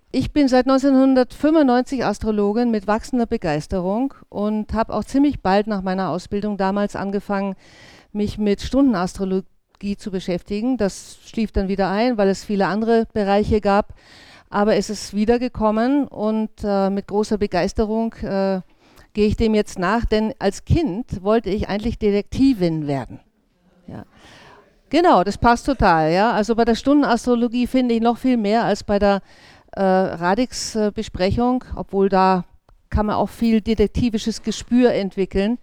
Ich bin seit 1995 Astrologin mit wachsender Begeisterung und habe auch ziemlich bald nach meiner Ausbildung damals angefangen, mich mit Stundenastrologie zu beschäftigen. Das schlief dann wieder ein, weil es viele andere Bereiche gab. Aber es ist wiedergekommen und mit großer Begeisterung gehe ich dem jetzt nach, denn als Kind wollte ich eigentlich Detektivin werden. Ja. Genau, das passt total. Ja. Also bei der Stundenastrologie finde ich noch viel mehr als bei der Radix-Besprechung, obwohl da kann man auch viel detektivisches Gespür entwickeln.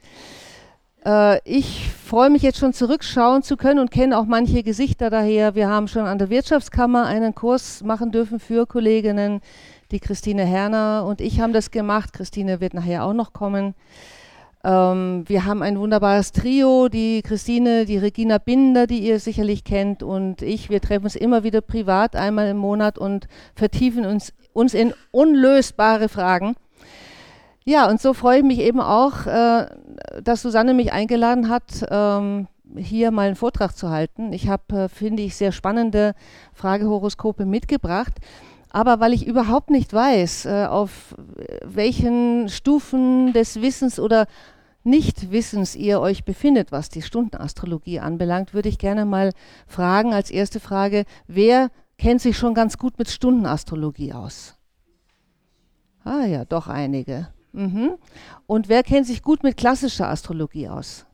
Ich freue mich jetzt schon zurückschauen zu können und kenne auch manche Gesichter daher. Wir haben schon an der Wirtschaftskammer einen Kurs machen dürfen für Kolleginnen. Die Christine Herner und ich haben das gemacht. Christine wird nachher auch noch kommen. Wir haben ein wunderbares Trio, die Christine, die Regina Binder, die ihr sicherlich kennt, und ich. Wir treffen uns immer wieder privat einmal im Monat und vertiefen uns in unlösbare Fragen. Ja, und so freue ich mich eben auch, dass Susanne mich eingeladen hat, hier mal einen Vortrag zu halten. Ich habe, finde ich, sehr spannende Fragehoroskope mitgebracht. Aber weil ich überhaupt nicht weiß, auf welchen Stufen des Wissens oder Nichtwissens ihr euch befindet, was die Stundenastrologie anbelangt, würde ich gerne mal fragen, als erste Frage, wer kennt sich schon ganz gut mit Stundenastrologie aus? Ah ja, doch einige. Mhm. Und wer kennt sich gut mit klassischer Astrologie aus?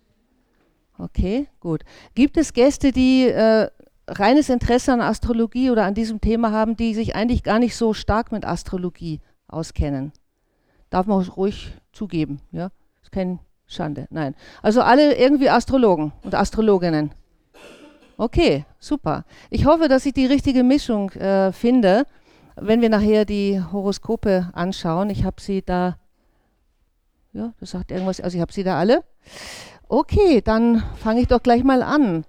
Okay, gut. Gibt es Gäste, die reines Interesse an Astrologie oder an diesem Thema haben, die sich eigentlich gar nicht so stark mit Astrologie auskennen? Darf man ruhig zugeben, ja? Ist keine Schande, nein. Also alle irgendwie Astrologen und Astrologinnen. Okay, super. Ich hoffe, dass ich die richtige Mischung finde, wenn wir nachher die Horoskope anschauen. Ich habe sie da, ja, das sagt irgendwas, also ich habe sie da alle. Okay, dann fange ich doch gleich mal an.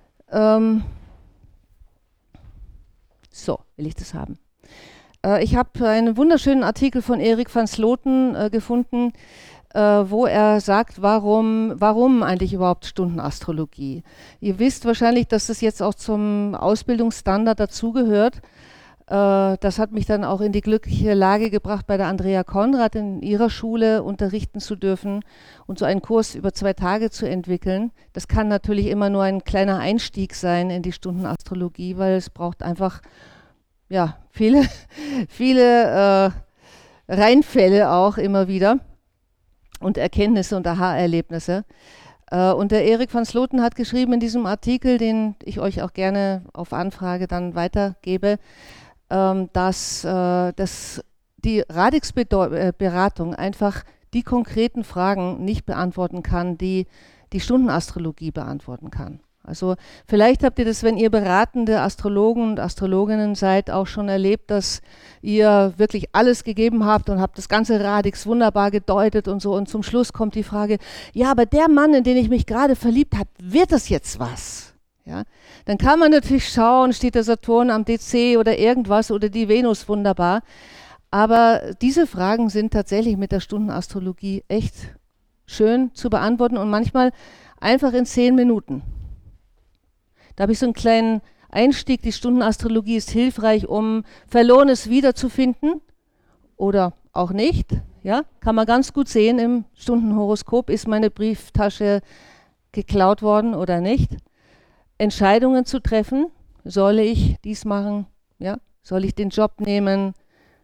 So, will ich das haben. Ich habe einen wunderschönen Artikel von Erik van Sloten gefunden, wo er sagt, warum eigentlich überhaupt Stundenastrologie. Ihr wisst wahrscheinlich, dass das jetzt auch zum Ausbildungsstandard dazugehört. Das hat mich dann auch in die glückliche Lage gebracht, bei der Andrea Konrad in ihrer Schule unterrichten zu dürfen und so einen Kurs über 2 Tage zu entwickeln. Das kann natürlich immer nur ein kleiner Einstieg sein in die Stundenastrologie, weil es braucht einfach ja, viele Reinfälle auch immer wieder und Erkenntnisse und Aha-Erlebnisse. Und der Erik van Sloten hat geschrieben in diesem Artikel, den ich euch auch gerne auf Anfrage dann weitergebe, dass die Radix-Beratung einfach die konkreten Fragen nicht beantworten kann, die die Stundenastrologie beantworten kann. Also vielleicht habt ihr das, wenn ihr beratende Astrologen und Astrologinnen seid, auch schon erlebt, dass ihr wirklich alles gegeben habt und habt das ganze Radix wunderbar gedeutet und so. Und zum Schluss kommt die Frage, ja, aber der Mann, in den ich mich gerade verliebt habe, wird das jetzt was? Ja? Dann kann man natürlich schauen, steht der Saturn am DC oder irgendwas oder die Venus wunderbar. Aber diese Fragen sind tatsächlich mit der Stundenastrologie echt schön zu beantworten und manchmal einfach in 10 Minuten. Da habe ich so einen kleinen Einstieg. Die Stundenastrologie ist hilfreich, um Verlorenes wiederzufinden oder auch nicht. Ja? Kann man ganz gut sehen im Stundenhoroskop, ist meine Brieftasche geklaut worden oder nicht. Entscheidungen zu treffen, soll ich dies machen? Ja? Soll ich den Job nehmen?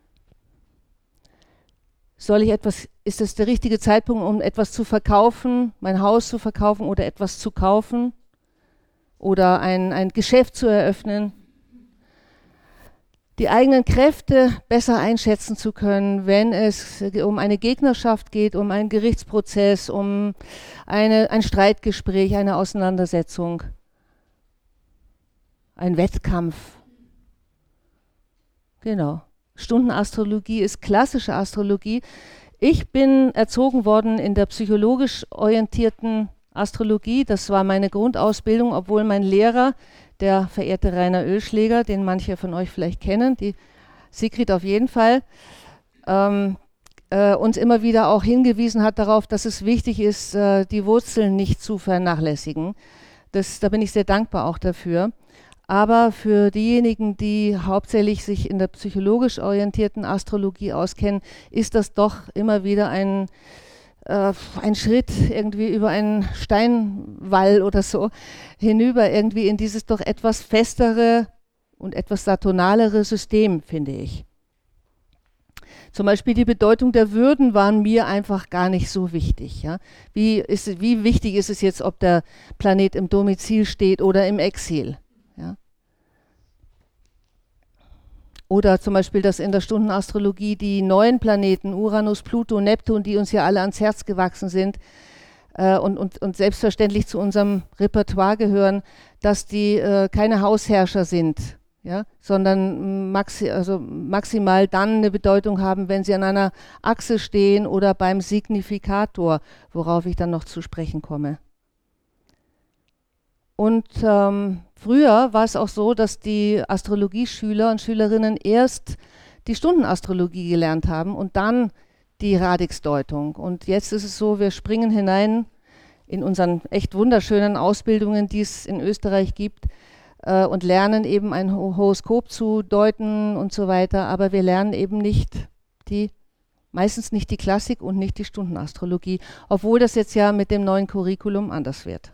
Ist es der richtige Zeitpunkt, um etwas zu verkaufen, mein Haus zu verkaufen oder etwas zu kaufen? Oder ein Geschäft zu eröffnen, die eigenen Kräfte besser einschätzen zu können, wenn es um eine Gegnerschaft geht, um einen Gerichtsprozess, um ein Streitgespräch, eine Auseinandersetzung, ein Wettkampf. Genau. Stundenastrologie ist klassische Astrologie. Ich bin erzogen worden in der psychologisch orientierten Astrologie, das war meine Grundausbildung, obwohl mein Lehrer, der verehrte Rainer Oehlschläger, den manche von euch vielleicht kennen, die Sigrid auf jeden Fall, uns immer wieder auch hingewiesen hat darauf, dass es wichtig ist, die Wurzeln nicht zu vernachlässigen. Da bin ich sehr dankbar auch dafür. Aber für diejenigen, die hauptsächlich sich in der psychologisch orientierten Astrologie auskennen, ist das doch immer wieder ein Schritt irgendwie über einen Steinwall oder so hinüber, irgendwie in dieses doch etwas festere und etwas saturnalere System, finde ich. Zum Beispiel die Bedeutung der Würden waren mir einfach gar nicht so wichtig. Ja? Wie wichtig ist es jetzt, ob der Planet im Domizil steht oder im Exil? Ja? Oder zum Beispiel, dass in der Stundenastrologie die neuen Planeten, Uranus, Pluto, Neptun, die uns ja alle ans Herz gewachsen sind und selbstverständlich zu unserem Repertoire gehören, dass die keine Hausherrscher sind. Ja, sondern maximal dann eine Bedeutung haben, wenn sie an einer Achse stehen oder beim Signifikator, worauf ich dann noch zu sprechen komme. Und früher war es auch so, dass die Astrologieschüler und Schülerinnen erst die Stundenastrologie gelernt haben und dann die Radixdeutung. Und jetzt ist es so, wir springen hinein in unseren echt wunderschönen Ausbildungen, die es in Österreich gibt, und lernen eben ein Horoskop zu deuten und so weiter, aber wir lernen eben meistens nicht die Klassik und nicht die Stundenastrologie, obwohl das jetzt ja mit dem neuen Curriculum anders wird.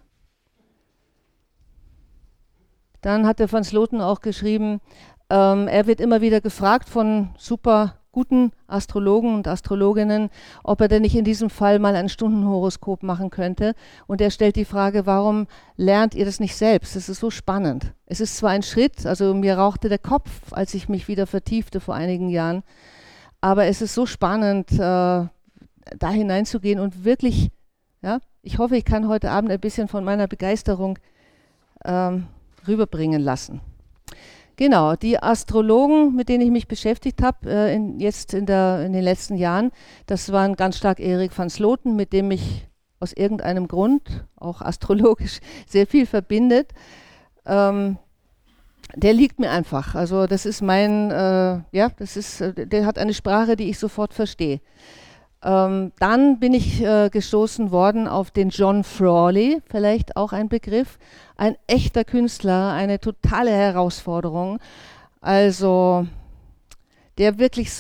Dann hat der van Sloten auch geschrieben, er wird immer wieder gefragt von super guten Astrologen und Astrologinnen, ob er denn nicht in diesem Fall mal ein Stundenhoroskop machen könnte. Und er stellt die Frage, warum lernt ihr das nicht selbst? Das ist so spannend. Es ist zwar ein Schritt, also mir rauchte der Kopf, als ich mich wieder vertiefte vor einigen Jahren, aber es ist so spannend, da hineinzugehen und wirklich, ja, ich hoffe, ich kann heute Abend ein bisschen von meiner Begeisterung rüberbringen lassen. Genau, die Astrologen, mit denen ich mich beschäftigt habe, in den letzten Jahren, das waren ganz stark Erik van Sloten, mit dem mich aus irgendeinem Grund, auch astrologisch, sehr viel verbindet. Der liegt mir einfach. Also das ist der hat eine Sprache, die ich sofort verstehe. Dann bin ich gestoßen worden auf den John Frawley, vielleicht auch ein Begriff, ein echter Künstler, eine totale Herausforderung. Also der wirklich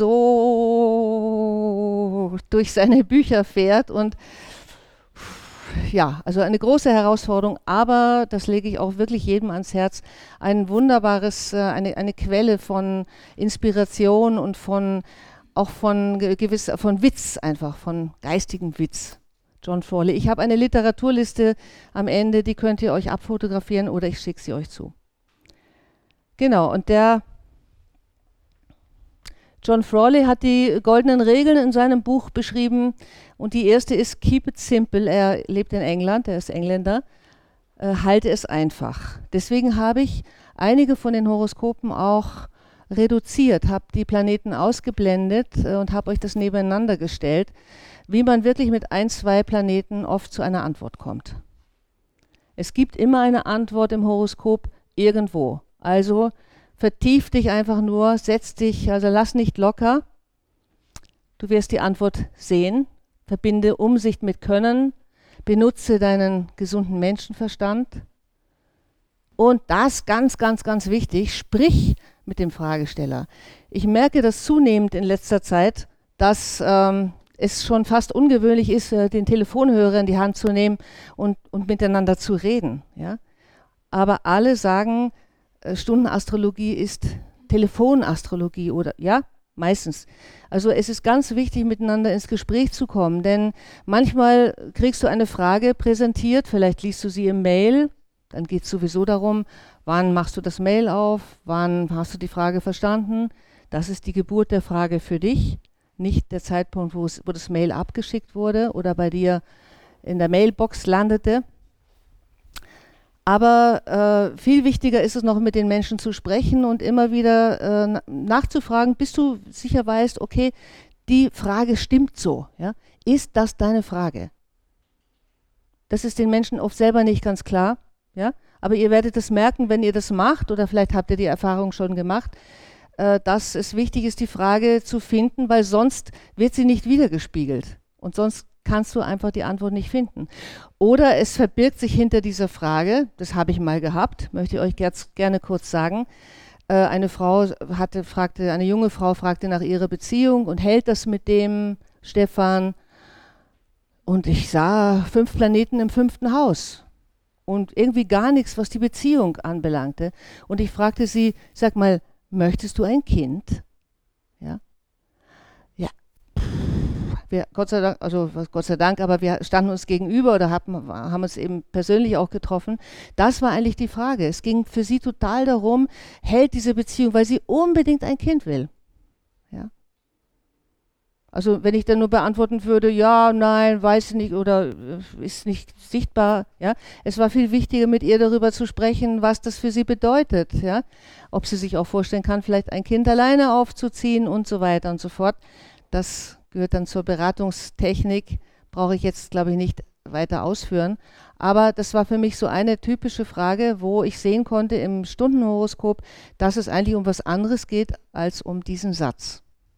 so durch seine Bücher fährt und ja, also eine große Herausforderung, aber das lege ich auch wirklich jedem ans Herz, ein wunderbares, eine Quelle von Inspiration und von Witz einfach, von geistigem Witz. John Frawley. Ich habe eine Literaturliste am Ende, die könnt ihr euch abfotografieren oder ich schicke sie euch zu. Genau, und der John Frawley hat die goldenen Regeln in seinem Buch beschrieben und die erste ist Keep it simple. Er lebt in England, er ist Engländer. Halte es einfach. Deswegen habe ich einige von den Horoskopen auch reduziert, habe die Planeten ausgeblendet und habe euch das nebeneinander gestellt, wie man wirklich mit 1, 2 Planeten oft zu einer Antwort kommt. Es gibt immer eine Antwort im Horoskop irgendwo. Also vertief dich einfach nur, setz dich, also lass nicht locker. Du wirst die Antwort sehen. Verbinde Umsicht mit Können. Benutze deinen gesunden Menschenverstand. Und das ganz, ganz, ganz wichtig, sprich mit dem Fragesteller. Ich merke das zunehmend in letzter Zeit, dass es schon fast ungewöhnlich ist, den Telefonhörer in die Hand zu nehmen und miteinander zu reden. Ja? Aber alle sagen, Stundenastrologie ist Telefonastrologie oder ja, meistens. Also es ist ganz wichtig, miteinander ins Gespräch zu kommen, denn manchmal kriegst du eine Frage präsentiert, vielleicht liest du sie im Mail, dann geht es sowieso darum, wann machst du das Mail auf, wann hast du die Frage verstanden. Das ist die Geburt der Frage für dich, nicht der Zeitpunkt, wo das Mail abgeschickt wurde oder bei dir in der Mailbox landete. Aber viel wichtiger ist es noch, mit den Menschen zu sprechen und immer wieder nachzufragen, bis du sicher weißt, okay, die Frage stimmt so. Ja? Ist das deine Frage? Das ist den Menschen oft selber nicht ganz klar. Ja? Aber ihr werdet es merken, wenn ihr das macht, oder vielleicht habt ihr die Erfahrung schon gemacht, dass es wichtig ist, die Frage zu finden, weil sonst wird sie nicht wiedergespiegelt. Und sonst kannst du einfach die Antwort nicht finden. Oder es verbirgt sich hinter dieser Frage, das habe ich mal gehabt, möchte ich euch gerne kurz sagen. Eine junge Frau fragte nach ihrer Beziehung und hält das mit dem Stefan. Und ich sah 5 Planeten im 5. Haus und irgendwie gar nichts, was die Beziehung anbelangte. Und ich fragte sie, sag mal, möchtest du ein Kind? Ja, ja. Gott sei Dank, also Gott sei Dank, aber wir standen uns gegenüber oder haben uns eben persönlich auch getroffen. Das war eigentlich die Frage. Es ging für sie total darum, hält diese Beziehung, weil sie unbedingt ein Kind will. Ja. Also wenn ich dann nur beantworten würde, ja, nein, weiß nicht oder ist nicht sichtbar. Ja. Es war viel wichtiger, mit ihr darüber zu sprechen, was das für sie bedeutet. Ja. Ob sie sich auch vorstellen kann, vielleicht ein Kind alleine aufzuziehen und so weiter und so fort. Das gehört dann zur Beratungstechnik, brauche ich jetzt, glaube ich, nicht weiter ausführen. Aber das war für mich so eine typische Frage, wo ich sehen konnte im Stundenhoroskop, dass es eigentlich um was anderes geht als um diesen Satz.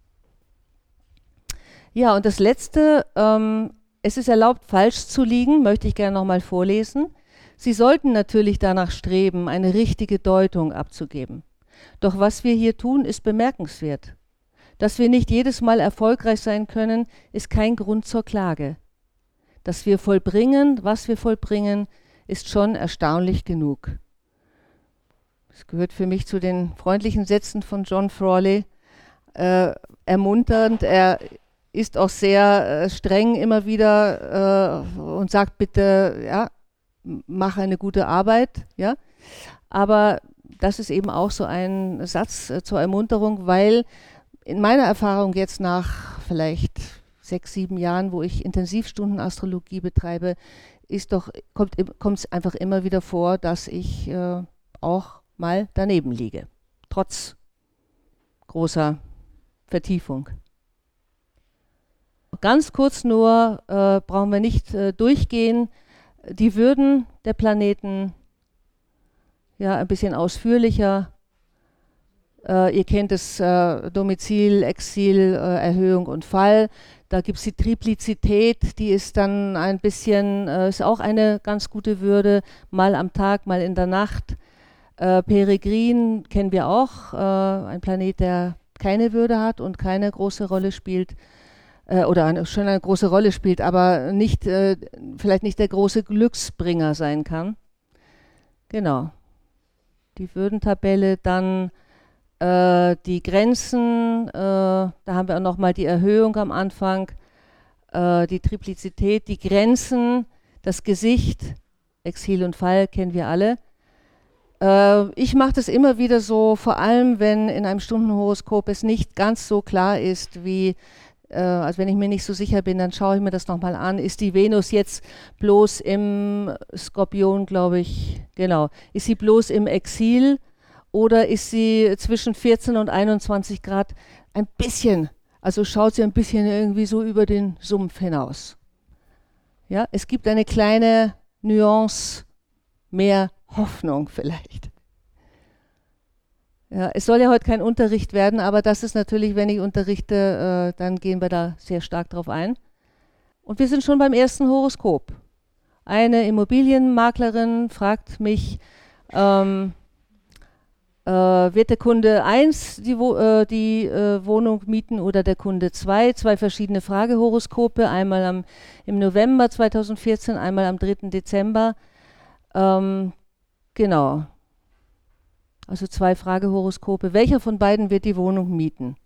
Ja, und das Letzte, es ist erlaubt, falsch zu liegen, möchte ich gerne nochmal vorlesen. Sie sollten natürlich danach streben, eine richtige Deutung abzugeben. Doch was wir hier tun, ist bemerkenswert. Dass wir nicht jedes Mal erfolgreich sein können, ist kein Grund zur Klage. Dass wir vollbringen, was wir vollbringen, ist schon erstaunlich genug. Das gehört für mich zu den freundlichen Sätzen von John Frawley. Ermunternd, er ist auch sehr streng immer wieder und sagt bitte, ja, mach eine gute Arbeit. Ja? Aber das ist eben auch so ein Satz zur Ermunterung, weil in meiner Erfahrung jetzt nach vielleicht 6, 7 Jahren, wo ich Intensivstunden-Astrologie betreibe, kommt es einfach immer wieder vor, dass ich auch mal daneben liege, trotz großer Vertiefung. Ganz kurz nur, brauchen wir nicht durchgehen, die Würden der Planeten, ja, ein bisschen ausführlicher. Ihr kennt das Domizil, Exil, Erhöhung und Fall. Da gibt es die Triplizität, die ist dann ein bisschen, ist auch eine ganz gute Würde, mal am Tag, mal in der Nacht. Peregrin kennen wir auch, ein Planet, der keine Würde hat und keine große Rolle spielt, schon eine große Rolle spielt, aber nicht, vielleicht nicht der große Glücksbringer sein kann. Genau. Die Würdentabelle, dann die Grenzen, da haben wir auch nochmal die Erhöhung am Anfang, die Triplizität, die Grenzen, das Gesicht, Exil und Fall kennen wir alle. Ich mache das immer wieder so, vor allem wenn in einem Stundenhoroskop es nicht ganz so klar ist, also wenn ich mir nicht so sicher bin, dann schaue ich mir das nochmal an. Ist die Venus jetzt bloß im Skorpion, glaube ich, genau, ist sie bloß im Exil? Oder ist sie zwischen 14 und 21 Grad ein bisschen, also schaut sie ein bisschen irgendwie so über den Sumpf hinaus. Ja, es gibt eine kleine Nuance, mehr Hoffnung vielleicht. Ja, es soll ja heute kein Unterricht werden, aber das ist natürlich, wenn ich unterrichte, dann gehen wir da sehr stark drauf ein. Und wir sind schon beim ersten Horoskop. Eine Immobilienmaklerin fragt mich, wird der Kunde 1 die Wohnung mieten oder der Kunde 2? 2 verschiedene Fragehoroskope, einmal im November 2014, einmal am 3. Dezember. Genau. Also 2 Fragehoroskope. Welcher von beiden wird die Wohnung mieten?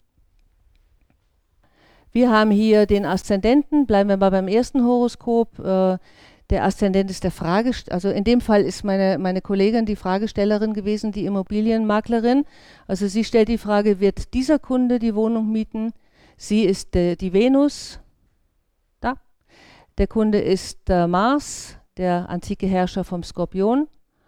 Wir haben hier den Aszendenten, bleiben wir mal beim ersten Horoskop. Der Aszendent ist der Fragesteller, also in dem Fall ist meine Kollegin die Fragestellerin gewesen, die Immobilienmaklerin. Also sie stellt die Frage, wird dieser Kunde die Wohnung mieten? Sie ist die Venus, da. Der Kunde ist Mars, der antike Herrscher vom Skorpion.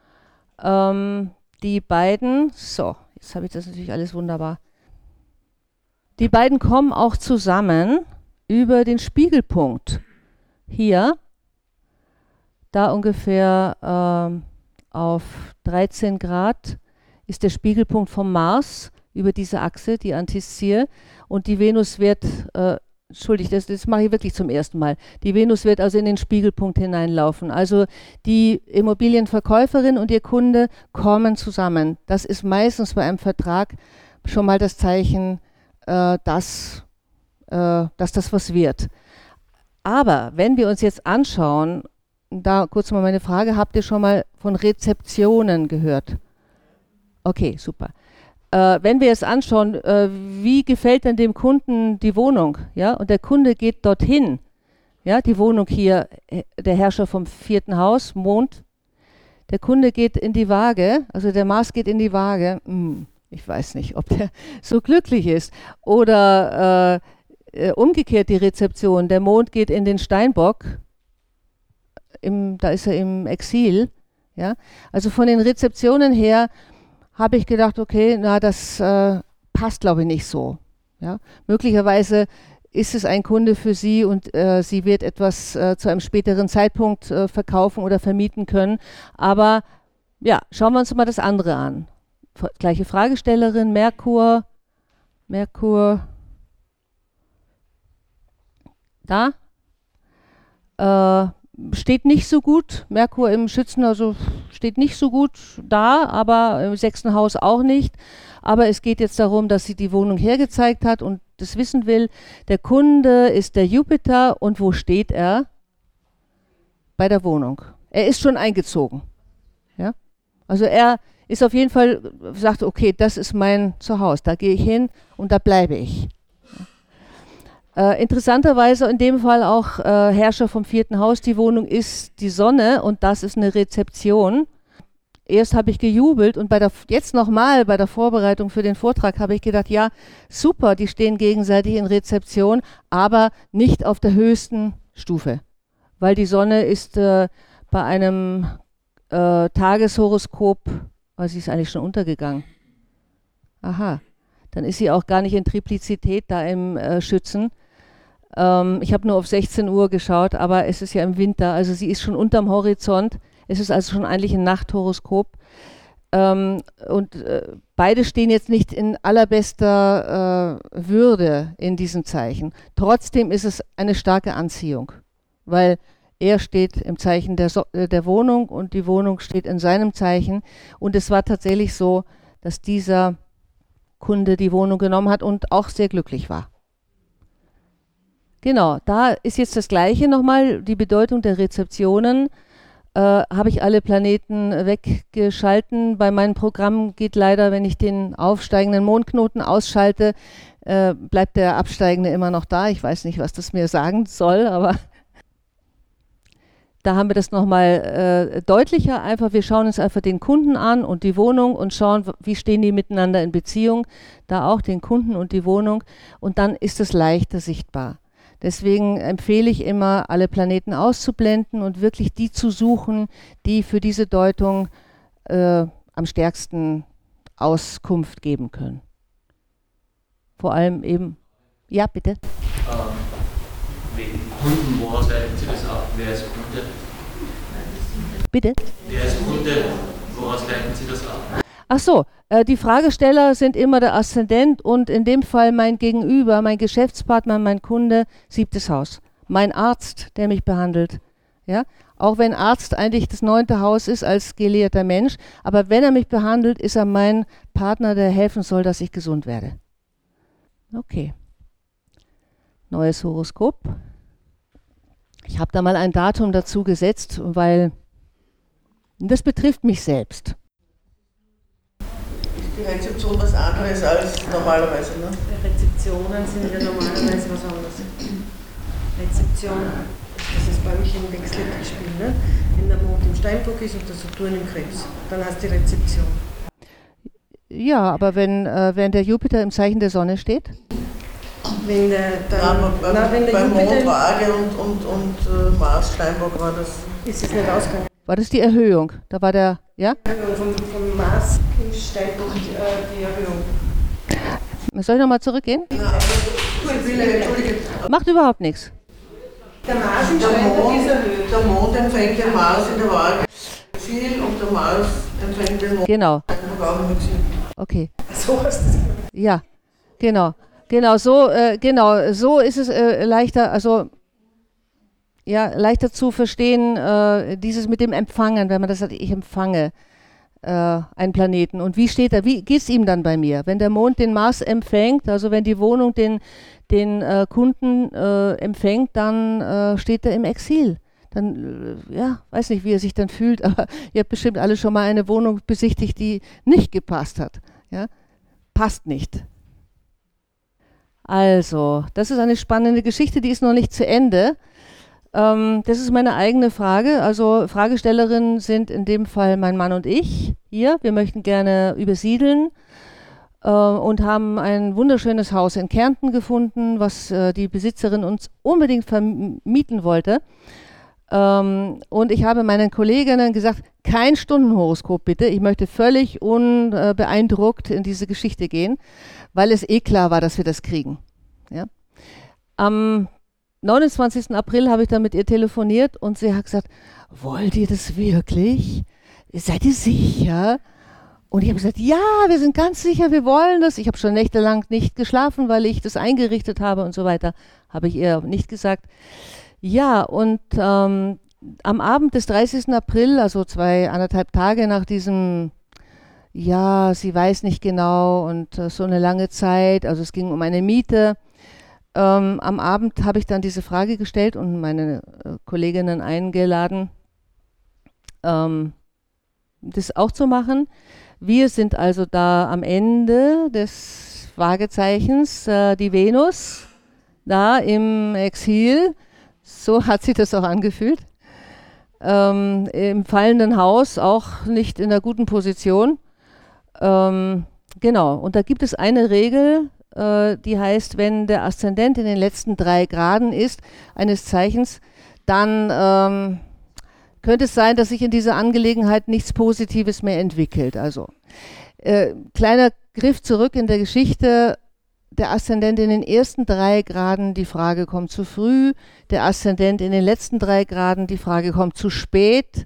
Die beiden, so, jetzt habe ich das natürlich alles wunderbar. Die beiden kommen auch zusammen über den Spiegelpunkt. Hier, da ungefähr auf 13 Grad ist der Spiegelpunkt vom Mars über diese Achse, die Antiszir. Und die Venus wird entschuldigt, das mache ich wirklich zum ersten Mal. Die Venus wird also in den Spiegelpunkt hineinlaufen. Also die Immobilienverkäuferin und ihr Kunde kommen zusammen. Das ist meistens bei einem Vertrag schon mal das Zeichen, dass das was wird. Aber wenn wir uns jetzt anschauen, da kurz mal meine Frage, habt ihr schon mal von Rezeptionen gehört? Okay, super. Wenn wir jetzt anschauen, wie gefällt denn dem Kunden die Wohnung? Ja? Und der Kunde geht dorthin. Ja? Die Wohnung hier, der Herrscher vom 4. Haus, Mond. Der Kunde geht in die Waage, also der Mars geht in die Waage. Ich weiß nicht, ob der so glücklich ist. Oder umgekehrt die Rezeption. Der Mond geht in den Steinbock. Da ist er im Exil. Ja? Also von den Rezeptionen her habe ich gedacht, okay, na, das passt, glaube ich, nicht so. Ja? Möglicherweise ist es ein Kunde für Sie und sie wird etwas zu einem späteren Zeitpunkt verkaufen oder vermieten können. Aber ja, schauen wir uns mal das andere an. Gleiche Fragestellerin, Merkur, da, steht nicht so gut, Merkur im Schützen, also steht nicht so gut da, aber im 6. Haus auch nicht. Aber es geht jetzt darum, dass sie die Wohnung hergezeigt hat und das wissen will. Der Kunde ist der Jupiter und wo steht er? Bei der Wohnung. Er ist schon eingezogen. Ja? Also er ist auf jeden Fall, sagt, okay, das ist mein Zuhause, da gehe ich hin und da bleibe ich. Interessanterweise in dem Fall auch Herrscher vom 4. Haus, die Wohnung ist die Sonne und das ist eine Rezeption. Erst habe ich gejubelt und jetzt nochmal bei der Vorbereitung für den Vortrag habe ich gedacht, ja, super, die stehen gegenseitig in Rezeption, aber nicht auf der höchsten Stufe. Weil die Sonne ist bei einem Tageshoroskop, sie ist eigentlich schon untergegangen. Aha, dann ist sie auch gar nicht in Triplizität da im Schützen. Ich habe nur auf 16 Uhr geschaut, aber es ist ja im Winter, also sie ist schon unterm Horizont. Es ist also schon eigentlich ein Nachthoroskop. Beide stehen jetzt nicht in allerbester Würde in diesem Zeichen. Trotzdem ist es eine starke Anziehung, weil er steht im Zeichen der Wohnung und die Wohnung steht in seinem Zeichen. Und es war tatsächlich so, dass dieser Kunde die Wohnung genommen hat und auch sehr glücklich war. Genau, da ist jetzt das Gleiche nochmal, die Bedeutung der Rezeptionen. Habe ich alle Planeten weggeschalten. Bei meinem Programm geht leider, wenn ich den aufsteigenden Mondknoten ausschalte, bleibt der absteigende immer noch da. Ich weiß nicht, was das mir sagen soll, aber da haben wir das nochmal deutlicher. Einfach, wir schauen uns einfach den Kunden an und die Wohnung und schauen, wie stehen die miteinander in Beziehung. Da auch den Kunden und die Wohnung. Und dann ist es leichter sichtbar. Deswegen empfehle ich immer, alle Planeten auszublenden und wirklich die zu suchen, die für diese Deutung am stärksten Auskunft geben können. Vor allem eben, ja bitte. Wegen Kunden, woraus leiten Sie das ab? Wer ist Kunde? Bitte? Wer ist Kunde? Woraus leiten Sie das ab? Ach so, die Fragesteller sind immer der Aszendent und in dem Fall mein Gegenüber, mein Geschäftspartner, mein Kunde, 7. Haus. Mein Arzt, der mich behandelt. Ja? Auch wenn Arzt eigentlich das 9. Haus ist als gelehrter Mensch, aber wenn er mich behandelt, ist er mein Partner, der helfen soll, dass ich gesund werde. Okay. Neues Horoskop. Ich habe da mal ein Datum dazu gesetzt, weil das betrifft mich selbst. Die Rezeption was anderes als normalerweise, ne? Rezeptionen sind ja normalerweise was anderes. Rezeption, das ist bei mich im Wechselspiel, ne? Wenn der Mond im Steinbock ist und der Saturn im Krebs, dann hast du die Rezeption. Ja, aber wenn der Jupiter im Zeichen der Sonne steht? Wenn der bei Mond, Waage und Mars, Steinbock war das. Ist es nicht ausgegangen? War das die Erhöhung? Da war der, ja? Vom Mars im Steinbock die Erhöhung. Soll ich nochmal zurückgehen? Entschuldige. Macht überhaupt nichts. Der Mars im Steinbock ist erhöht. Der Mond empfängt den Mars in der Waage viel und der Mars empfängt den Mond. Genau. Auch im Exil. Okay. So hast du es. Ja, genau. so ist es leichter, also ja, leichter zu verstehen, dieses mit dem Empfangen, wenn man das sagt, ich empfange einen Planeten. Und wie geht es ihm dann bei mir? Wenn der Mond den Mars empfängt, also wenn die Wohnung den Kunden empfängt, dann steht er im Exil. Dann, weiß nicht, wie er sich dann fühlt, aber ihr habt bestimmt alle schon mal eine Wohnung besichtigt, die nicht gepasst hat. Ja? Passt nicht. Also, das ist eine spannende Geschichte, die ist noch nicht zu Ende. Das ist meine eigene Frage. Also Fragestellerinnen sind in dem Fall mein Mann und ich hier. Wir möchten gerne übersiedeln und haben ein wunderschönes Haus in Kärnten gefunden, was die Besitzerin uns unbedingt vermieten wollte. Und ich habe meinen Kolleginnen gesagt, kein Stundenhoroskop bitte. Ich möchte völlig unbeeindruckt in diese Geschichte gehen, weil es klar war, dass wir das kriegen. Ja? Am 29. April habe ich dann mit ihr telefoniert und sie hat gesagt, wollt ihr das wirklich? Seid ihr sicher? Und ich habe gesagt, ja, wir sind ganz sicher, wir wollen das. Ich habe schon nächtelang nicht geschlafen, weil ich das eingerichtet habe und so weiter. Habe ich ihr nicht gesagt. Ja, und am Abend des 30. April, also 2,5 Tage nach diesem, ja, sie weiß nicht genau und so eine lange Zeit, also es ging um eine Miete. Am Abend habe ich dann diese Frage gestellt und meine Kolleginnen eingeladen, das auch zu machen. Wir sind also da am Ende des Waagezeichens, die Venus, da im Exil, so hat sich das auch angefühlt. Im fallenden Haus, auch nicht in einer guten Position. Genau, und da gibt es eine Regel, die heißt, wenn der Aszendent in den letzten 3 Graden ist, eines Zeichens, dann könnte es sein, dass sich in dieser Angelegenheit nichts Positives mehr entwickelt. Also, kleiner Griff zurück in der Geschichte, der Aszendent in den ersten 3 Graden, die Frage kommt zu früh, der Aszendent in den letzten 3 Graden, die Frage kommt zu spät.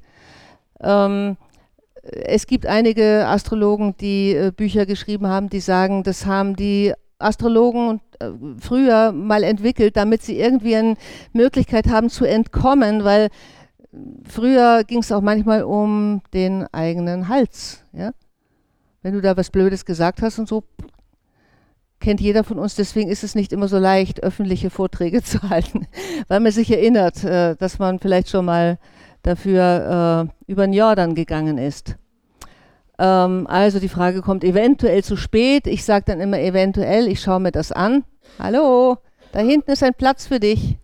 Es gibt einige Astrologen, die Bücher geschrieben haben, die sagen, das haben die Astrologen früher mal entwickelt, damit sie irgendwie eine Möglichkeit haben zu entkommen, weil früher ging es auch manchmal um den eigenen Hals. Ja? Wenn du da was Blödes gesagt hast und so, kennt jeder von uns, deswegen ist es nicht immer so leicht, öffentliche Vorträge zu halten, weil man sich erinnert, dass man vielleicht schon mal dafür über den Jordan gegangen ist. Also die Frage kommt eventuell zu spät. Ich sage dann immer eventuell, ich schaue mir das an. Hallo, da hinten ist ein Platz für dich.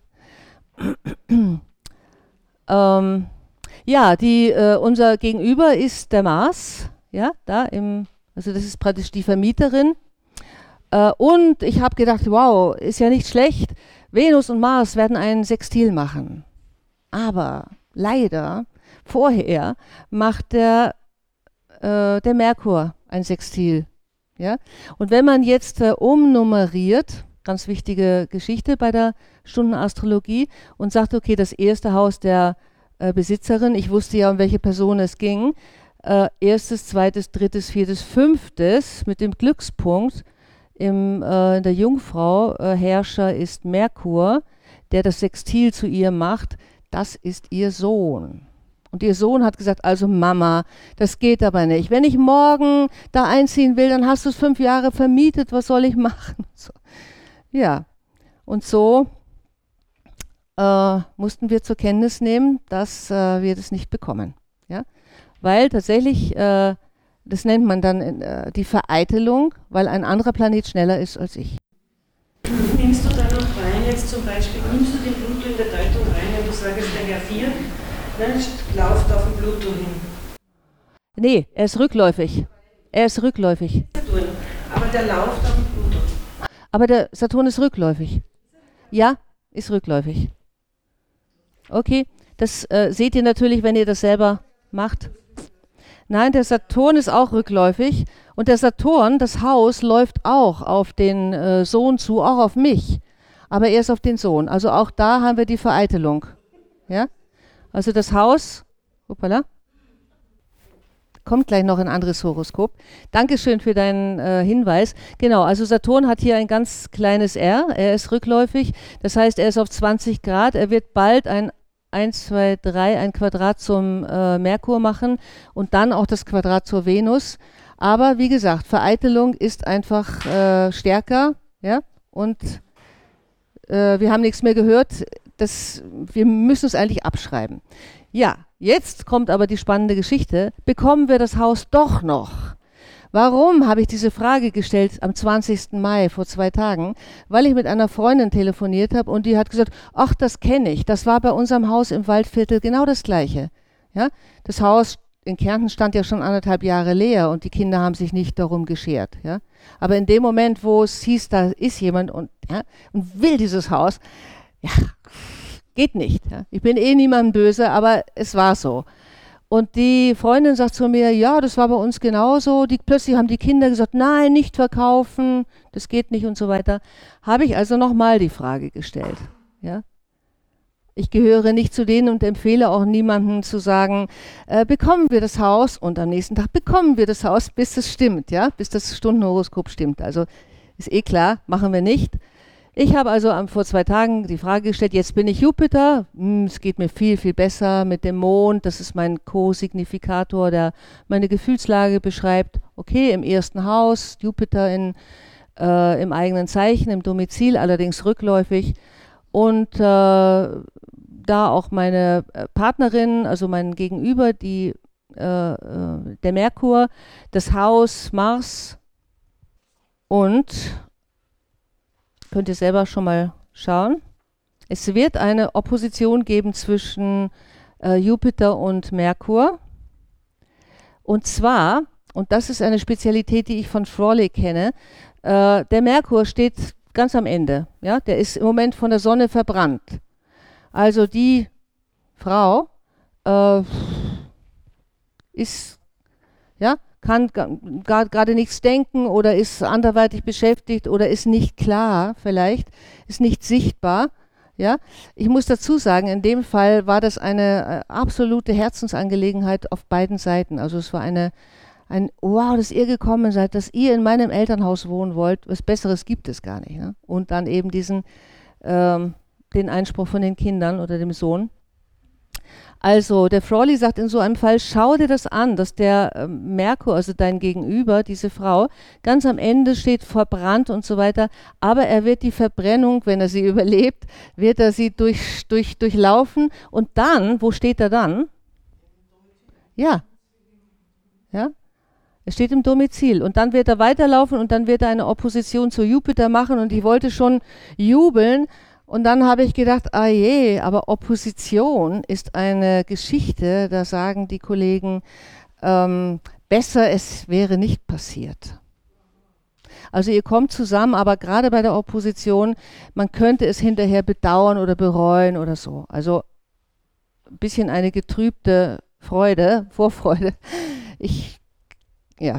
Ja, unser Gegenüber ist der Mars. Ja, also das ist praktisch die Vermieterin. Und ich habe gedacht, wow, ist ja nicht schlecht. Venus und Mars werden ein Sextil machen. Aber leider, vorher macht der Merkur ein Sextil. Ja? Und wenn man jetzt umnummeriert, ganz wichtige Geschichte bei der Stundenastrologie, und sagt, okay, das erste Haus der Besitzerin, ich wusste ja, um welche Person es ging, erstes, zweites, drittes, viertes, fünftes mit dem Glückspunkt in der Jungfrau Herrscher ist Merkur, der das Sextil zu ihr macht, das ist ihr Sohn. Und ihr Sohn hat gesagt, also Mama, das geht aber nicht. Wenn ich morgen da einziehen will, dann hast du es 5 Jahre vermietet, was soll ich machen? So. Ja, und so mussten wir zur Kenntnis nehmen, dass wir das nicht bekommen. Ja? Weil tatsächlich, das nennt man dann die Vereitelung, weil ein anderer Planet schneller ist als ich. Nimmst du da noch rein, jetzt zum Beispiel, nimmst du den Pluto in der Deutung rein, wenn du sagst, der Herr 4, lauft auf den Pluto hin? Nee, er ist rückläufig. Er ist rückläufig. Aber der läuft auf den Pluto. Aber der Saturn ist rückläufig. Ja, ist rückläufig. Okay, das seht ihr natürlich, wenn ihr das selber macht. Nein, der Saturn ist auch rückläufig. Und der Saturn, das Haus, läuft auch auf den Sohn zu, auch auf mich. Aber erst auf den Sohn. Also auch da haben wir die Vereitelung. Ja? Also das Haus, hoppala, kommt gleich noch ein anderes Horoskop. Dankeschön für deinen Hinweis. Genau, also Saturn hat hier ein ganz kleines R, er ist rückläufig, das heißt, er ist auf 20 Grad, er wird bald ein Quadrat zum Merkur machen und dann auch das Quadrat zur Venus. Aber wie gesagt, Vereitelung ist einfach stärker, ja, und wir haben nichts mehr gehört, wir müssen es eigentlich abschreiben. Ja, jetzt kommt aber die spannende Geschichte. Bekommen wir das Haus doch noch? Warum habe ich diese Frage gestellt am 20. Mai vor 2 Tagen? Weil ich mit einer Freundin telefoniert habe und die hat gesagt, ach, das kenne ich. Das war bei unserem Haus im Waldviertel genau das Gleiche. Ja? Das Haus in Kärnten stand ja schon 1,5 Jahre leer und die Kinder haben sich nicht darum geschert. Ja? Aber in dem Moment, wo es hieß, da ist jemand und will dieses Haus, ja, geht nicht. Ja? Ich bin niemandem böse, aber es war so. Und die Freundin sagt zu mir, ja, das war bei uns genauso. Plötzlich haben die Kinder gesagt, nein, nicht verkaufen, das geht nicht und so weiter. Habe ich also nochmal die Frage gestellt. Ja? Ich gehöre nicht zu denen und empfehle auch niemandem zu sagen, bekommen wir das Haus und am nächsten Tag bekommen wir das Haus, bis es stimmt, ja, bis das Stundenhoroskop stimmt. Also ist klar, machen wir nicht. Ich habe also vor 2 Tagen die Frage gestellt, jetzt bin ich Jupiter, es geht mir viel, viel besser mit dem Mond, das ist mein Co-Signifikator, der meine Gefühlslage beschreibt. Okay, im ersten Haus, Jupiter im eigenen Zeichen, im Domizil, allerdings rückläufig. Und da auch meine Partnerin, also mein Gegenüber, der Merkur, das Haus Mars und könnt ihr selber schon mal schauen. Es wird eine Opposition geben zwischen Jupiter und Merkur. Und zwar, und das ist eine Spezialität, die ich von Frawley kenne, der Merkur steht ganz am Ende. Ja? Der ist im Moment von der Sonne verbrannt. Also die Frau kann gerade nichts denken oder ist anderweitig beschäftigt oder ist nicht klar vielleicht, ist nicht sichtbar. Ja? Ich muss dazu sagen, in dem Fall war das eine absolute Herzensangelegenheit auf beiden Seiten. Also es war wow, dass ihr gekommen seid, dass ihr in meinem Elternhaus wohnen wollt, was Besseres gibt es gar nicht. Ne? Und dann eben den Einspruch von den Kindern oder dem Sohn. Also der Frawley sagt in so einem Fall, schau dir das an, dass der Merkur, also dein Gegenüber, diese Frau, ganz am Ende steht verbrannt und so weiter, aber er wird die Verbrennung, wenn er sie überlebt, wird er sie durchlaufen und dann, wo steht er dann? Ja. Ja. Er steht im Domizil und dann wird er weiterlaufen und dann wird er eine Opposition zu Jupiter machen und ich wollte schon jubeln. Und dann habe ich gedacht, aber Opposition ist eine Geschichte, da sagen die Kollegen, besser es wäre nicht passiert. Also ihr kommt zusammen, aber gerade bei der Opposition, man könnte es hinterher bedauern oder bereuen oder so. Also ein bisschen eine getrübte Vorfreude. Ja.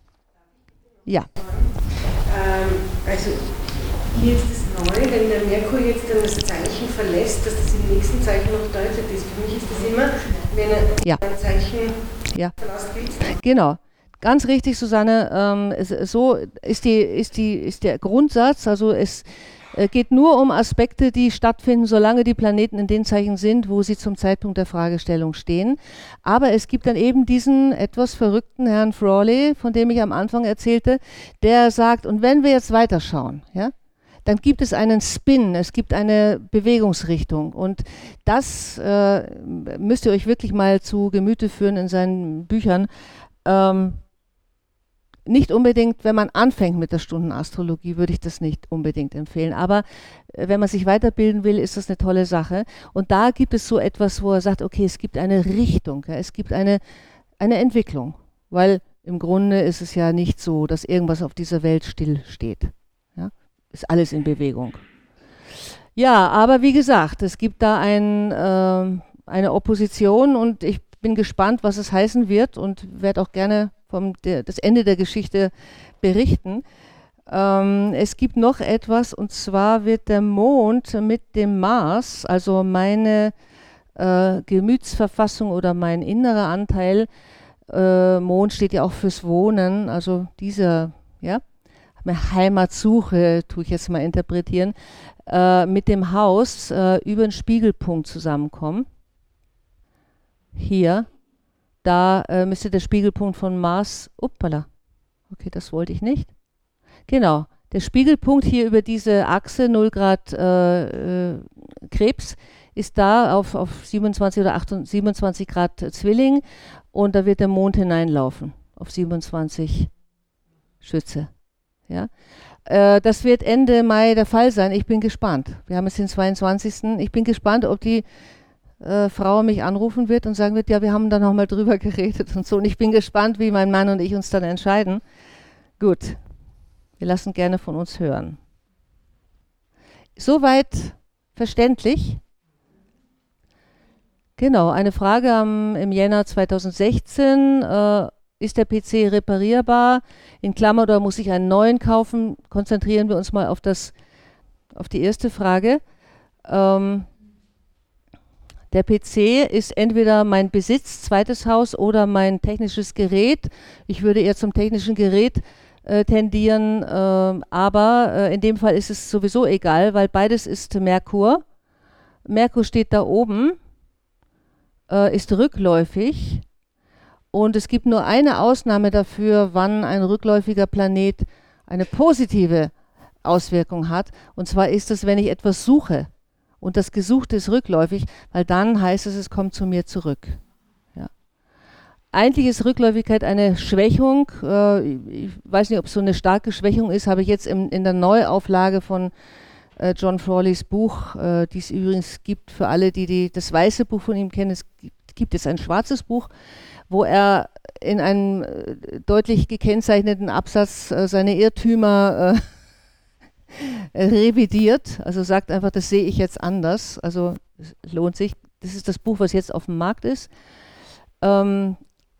Also hier ist es neu, wenn der Merkur jetzt dann das Zeichen verlässt, dass das im nächsten Zeichen noch deutet ist. Für mich ist das immer, wenn er ein Zeichen verlässt. Genau. Ganz richtig, Susanne. So ist der Grundsatz. Also es geht nur um Aspekte, die stattfinden, solange die Planeten in den Zeichen sind, wo sie zum Zeitpunkt der Fragestellung stehen. Aber es gibt dann eben diesen etwas verrückten Herrn Frawley, von dem ich am Anfang erzählte, der sagt, und wenn wir jetzt weiterschauen, ja, dann gibt es einen Spin, es gibt eine Bewegungsrichtung und das müsst ihr euch wirklich mal zu Gemüte führen in seinen Büchern. Nicht unbedingt, wenn man anfängt mit der Stundenastrologie, würde ich das nicht unbedingt empfehlen, aber wenn man sich weiterbilden will, ist das eine tolle Sache und da gibt es so etwas, wo er sagt, okay, es gibt eine Richtung, ja, es gibt eine Entwicklung, weil im Grunde ist es ja nicht so, dass irgendwas auf dieser Welt still steht. Ist alles in Bewegung. Ja, aber wie gesagt, es gibt da eine Opposition und ich bin gespannt, was es heißen wird und werde auch gerne das Ende der Geschichte berichten. Es gibt noch etwas und zwar wird der Mond mit dem Mars, also meine Gemütsverfassung oder mein innerer Anteil, Mond steht ja auch fürs Wohnen, also dieser, ja, eine Heimatsuche, tue ich jetzt mal interpretieren, mit dem Haus über den Spiegelpunkt zusammenkommen. Hier, da müsste der Spiegelpunkt von Mars, uppala, okay, das wollte ich nicht. Genau, der Spiegelpunkt hier über diese Achse 0 Grad Krebs ist da auf 27 oder 27 Grad Zwilling und da wird der Mond hineinlaufen auf 27 Schütze. Ja? Das wird Ende Mai der Fall sein. Ich bin gespannt. Wir haben es den 22. Ich bin gespannt, ob die Frau mich anrufen wird und sagen wird, ja, wir haben da nochmal drüber geredet und so. Und ich bin gespannt, wie mein Mann und ich uns dann entscheiden. Gut, wir lassen gerne von uns hören. Soweit verständlich? Genau, eine Frage im Jänner 2016. Ist der PC reparierbar? In Klammer, oder muss ich einen neuen kaufen? Konzentrieren wir uns mal auf die erste Frage. Der PC ist entweder mein Besitz, zweites Haus, oder mein technisches Gerät. Ich würde eher zum technischen Gerät tendieren, aber in dem Fall ist es sowieso egal, weil beides ist Merkur. Merkur steht da oben, ist rückläufig und es gibt nur eine Ausnahme dafür, wann ein rückläufiger Planet eine positive Auswirkung hat. Und zwar ist es, wenn ich etwas suche. Und das Gesuchte ist rückläufig, weil dann heißt es, es kommt zu mir zurück. Ja. Eigentlich ist Rückläufigkeit eine Schwächung. Ich weiß nicht, ob es so eine starke Schwächung ist, habe ich jetzt in der Neuauflage von John Frawleys Buch, die es übrigens gibt für alle, die das weiße Buch von ihm kennen. Es gibt jetzt ein schwarzes Buch, wo er in einem deutlich gekennzeichneten Absatz seine Irrtümer revidiert, also sagt einfach, das sehe ich jetzt anders, also es lohnt sich. Das ist das Buch, was jetzt auf dem Markt ist. Das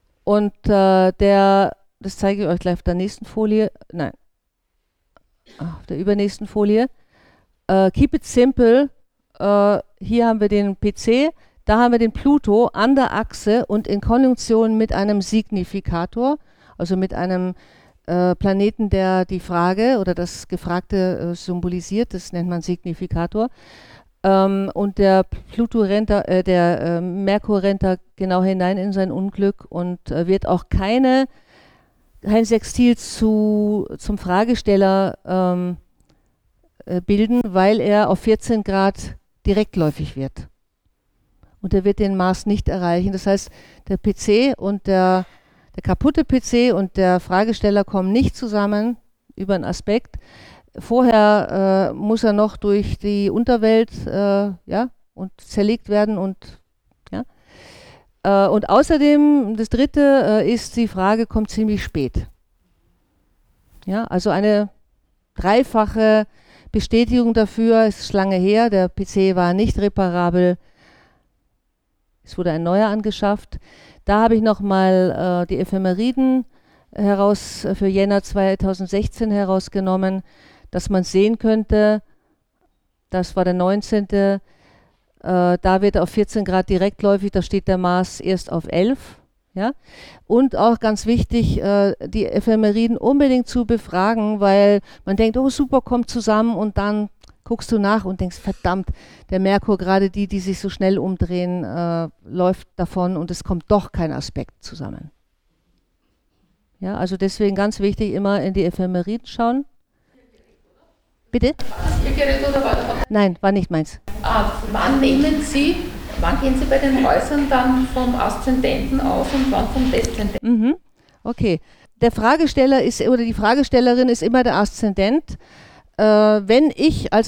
zeige ich euch gleich auf der nächsten Folie, nein, auf der übernächsten Folie. Keep it simple, hier haben wir den PC, da haben wir den Pluto an der Achse und in Konjunktion mit einem Signifikator, also mit einem Planeten, der die Frage oder das Gefragte symbolisiert, das nennt man Signifikator. Und der Merkur rennt da genau hinein in sein Unglück und wird auch kein Sextil zum Fragesteller bilden, weil er auf 14 Grad direktläufig wird. Und er wird den Mars nicht erreichen. Das heißt, der PC und der kaputte PC und der Fragesteller kommen nicht zusammen über einen Aspekt. Vorher muss er noch durch die Unterwelt und zerlegt werden. Und außerdem, das dritte ist, die Frage kommt ziemlich spät. Ja, also eine dreifache Bestätigung dafür, es ist lange her, der PC war nicht reparabel, es wurde ein neuer angeschafft. Da habe ich nochmal die Ephemeriden für Jänner 2016 herausgenommen, dass man sehen könnte, das war der 19. Da wird er auf 14 Grad direktläufig, da steht der Mars erst auf 11. Ja? Und auch ganz wichtig, die Ephemeriden unbedingt zu befragen, weil man denkt, oh super, kommt zusammen und dann guckst du nach und denkst, verdammt, der Merkur, gerade die sich so schnell umdrehen, läuft davon und es kommt doch kein Aspekt zusammen. Ja, also deswegen ganz wichtig, immer in die Ephemeriden schauen. Bitte? Nein, war nicht meins. Wann gehen Sie bei den Häusern dann vom Aszendenten aus und wann vom Deszendenten? Okay. Der Fragesteller ist, oder die Fragestellerin ist immer der Aszendent. Wenn ich wir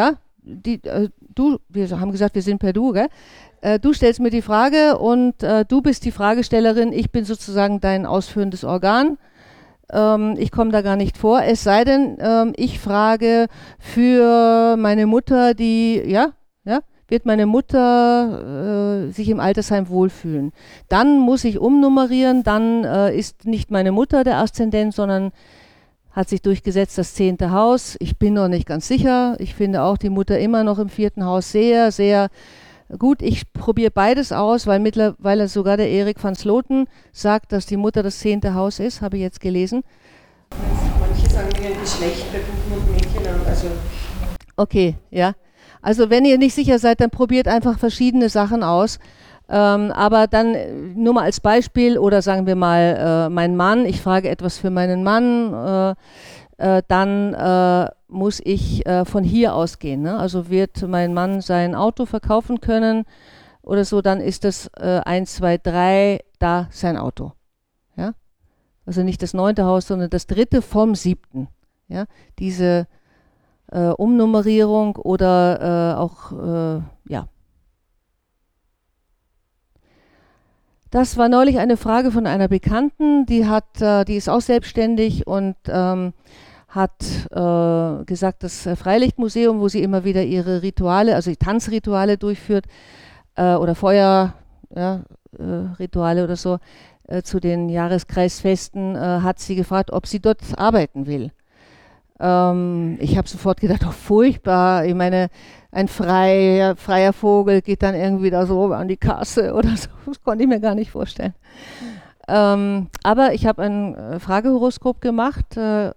haben gesagt, wir sind per Du, gell? Du stellst mir die Frage und du bist die Fragestellerin, ich bin sozusagen dein ausführendes Organ. Ich komme da gar nicht vor, es sei denn, ich frage für meine Mutter, wird meine Mutter sich im Altersheim wohlfühlen. Dann muss ich umnummerieren, dann ist nicht meine Mutter der Aszendent, sondern hat sich durchgesetzt das 10. Haus. Ich bin noch nicht ganz sicher. Ich finde auch die Mutter immer noch im 4. Haus sehr, sehr Gut, ich probiere beides aus, weil mittlerweile sogar der Erik van Sloten sagt, dass die Mutter das 10. Haus ist, habe ich jetzt gelesen. Manche sagen mir ein Geschlecht bei Buben und Mädchen an. Also Okay, ja. Also wenn ihr nicht sicher seid, dann probiert einfach verschiedene Sachen aus. Aber dann nur mal als Beispiel oder sagen wir mal mein Mann, ich frage etwas für meinen Mann, dann muss ich von hier ausgehen. Ne? Also wird mein Mann sein Auto verkaufen können oder so, dann ist das 1, 2, 3 da sein Auto. Ja? Also nicht das 9. Haus, sondern das 3. vom 7. Ja? Diese Umnummerierung oder auch, ja. Das war neulich eine Frage von einer Bekannten, die ist auch selbstständig und hat gesagt, das Freilichtmuseum, wo sie immer wieder ihre Rituale, also die Tanzrituale durchführt oder Feuerrituale oder so zu den Jahreskreisfesten, hat sie gefragt, ob sie dort arbeiten will. Ich habe sofort gedacht, oh furchtbar, ich meine, ein freier Vogel geht dann irgendwie da so an die Kasse oder so, das konnte ich mir gar nicht vorstellen. Aber ich habe ein Fragehoroskop gemacht für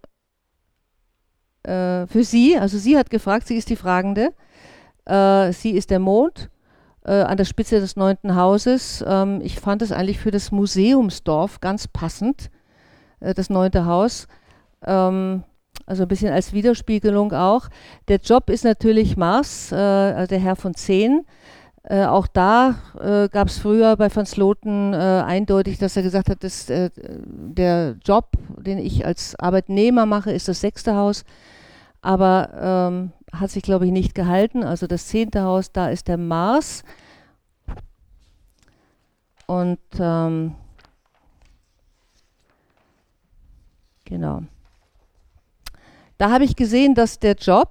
sie, also sie hat gefragt, sie ist die Fragende, sie ist der Mond an der Spitze des 9. Hauses. Ich fand es eigentlich für das Museumsdorf ganz passend, das 9. Haus. Also ein bisschen als Widerspiegelung auch. Der Job ist natürlich Mars, also der Herr von 10. Auch da gab es früher bei van Sloten eindeutig, dass er gesagt hat, dass der Job, den ich als Arbeitnehmer mache, ist das 6. Haus. Aber hat sich, glaube ich, nicht gehalten. Also das 10. Haus, da ist der Mars. Und genau. Da habe ich gesehen, dass der Job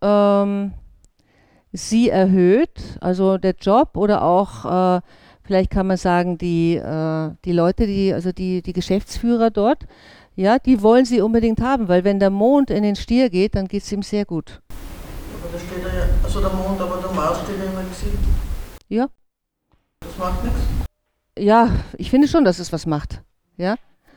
sie erhöht, also der Job oder auch, vielleicht kann man sagen, die Leute, die Geschäftsführer dort, ja, die wollen sie unbedingt haben, weil wenn der Mond in den Stier geht, dann geht es ihm sehr gut. Aber da steht ja, also der Mond, aber der Mars steht ja immer im Gesicht. Ja. Das macht nichts. Ja, ich finde schon, dass es was macht. Ja.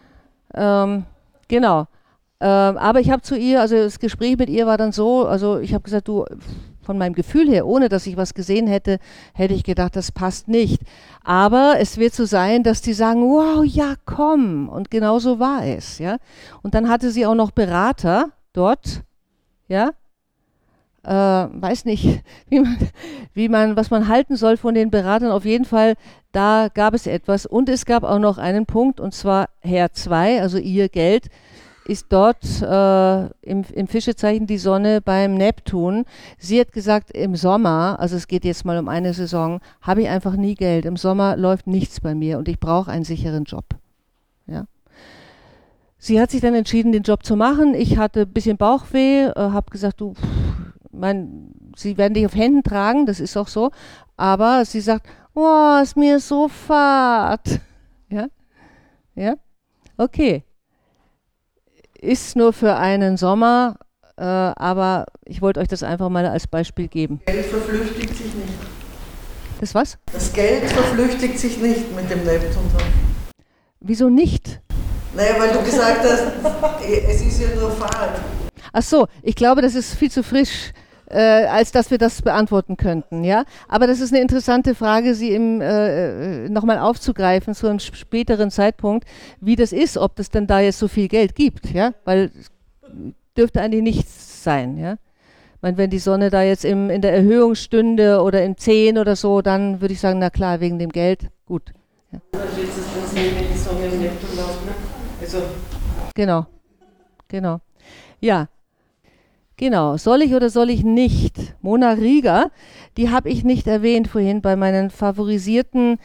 Genau. Aber ich habe zu ihr, also das Gespräch mit ihr war dann so, also ich habe gesagt, du, von meinem Gefühl her, ohne dass ich was gesehen hätte, hätte ich gedacht, das passt nicht. Aber es wird so sein, dass die sagen, wow, ja, komm. Und genau so war es, ja. Und dann hatte sie auch noch Berater dort, ja. Weiß nicht, was man halten soll von den Beratern. Auf jeden Fall, da gab es etwas. Und es gab auch noch einen Punkt, und zwar Herr 2, also ihr Geld, ist dort im Fischezeichen die Sonne beim Neptun. Sie hat gesagt, im Sommer, also es geht jetzt mal um eine Saison, habe ich einfach nie Geld. Im Sommer läuft nichts bei mir und ich brauche einen sicheren Job. Ja. Sie hat sich dann entschieden, den Job zu machen. Ich hatte ein bisschen Bauchweh, habe gesagt, du, sie werden dich auf Händen tragen, das ist auch so. Aber sie sagt, oh, ist mir so fad. Ja, ja, okay. Ist nur für einen Sommer, aber ich wollte euch das einfach mal als Beispiel geben. Das Geld verflüchtigt sich nicht. Das was? Das Geld verflüchtigt sich nicht mit dem Neptun. Wieso nicht? Naja, weil du gesagt hast, es ist ja nur Fahrt. Ach so, ich glaube, das ist viel zu frisch, als dass wir das beantworten könnten, ja. Aber das ist eine interessante Frage, sie nochmal aufzugreifen zu einem späteren Zeitpunkt, wie das ist, ob das denn da jetzt so viel Geld gibt, ja, weil es dürfte eigentlich nichts sein, ja. Ich meine, wenn die Sonne da jetzt in der Erhöhung stünde oder in 10 oder so, dann würde ich sagen, na klar, wegen dem Geld, gut. Ja. Also jetzt ist das nicht, wenn die Sonne im Neptun läuft, ne? Also Genau. Ja. Genau, soll ich oder soll ich nicht? Mona Rieger, die habe ich nicht erwähnt vorhin bei meinen favorisierten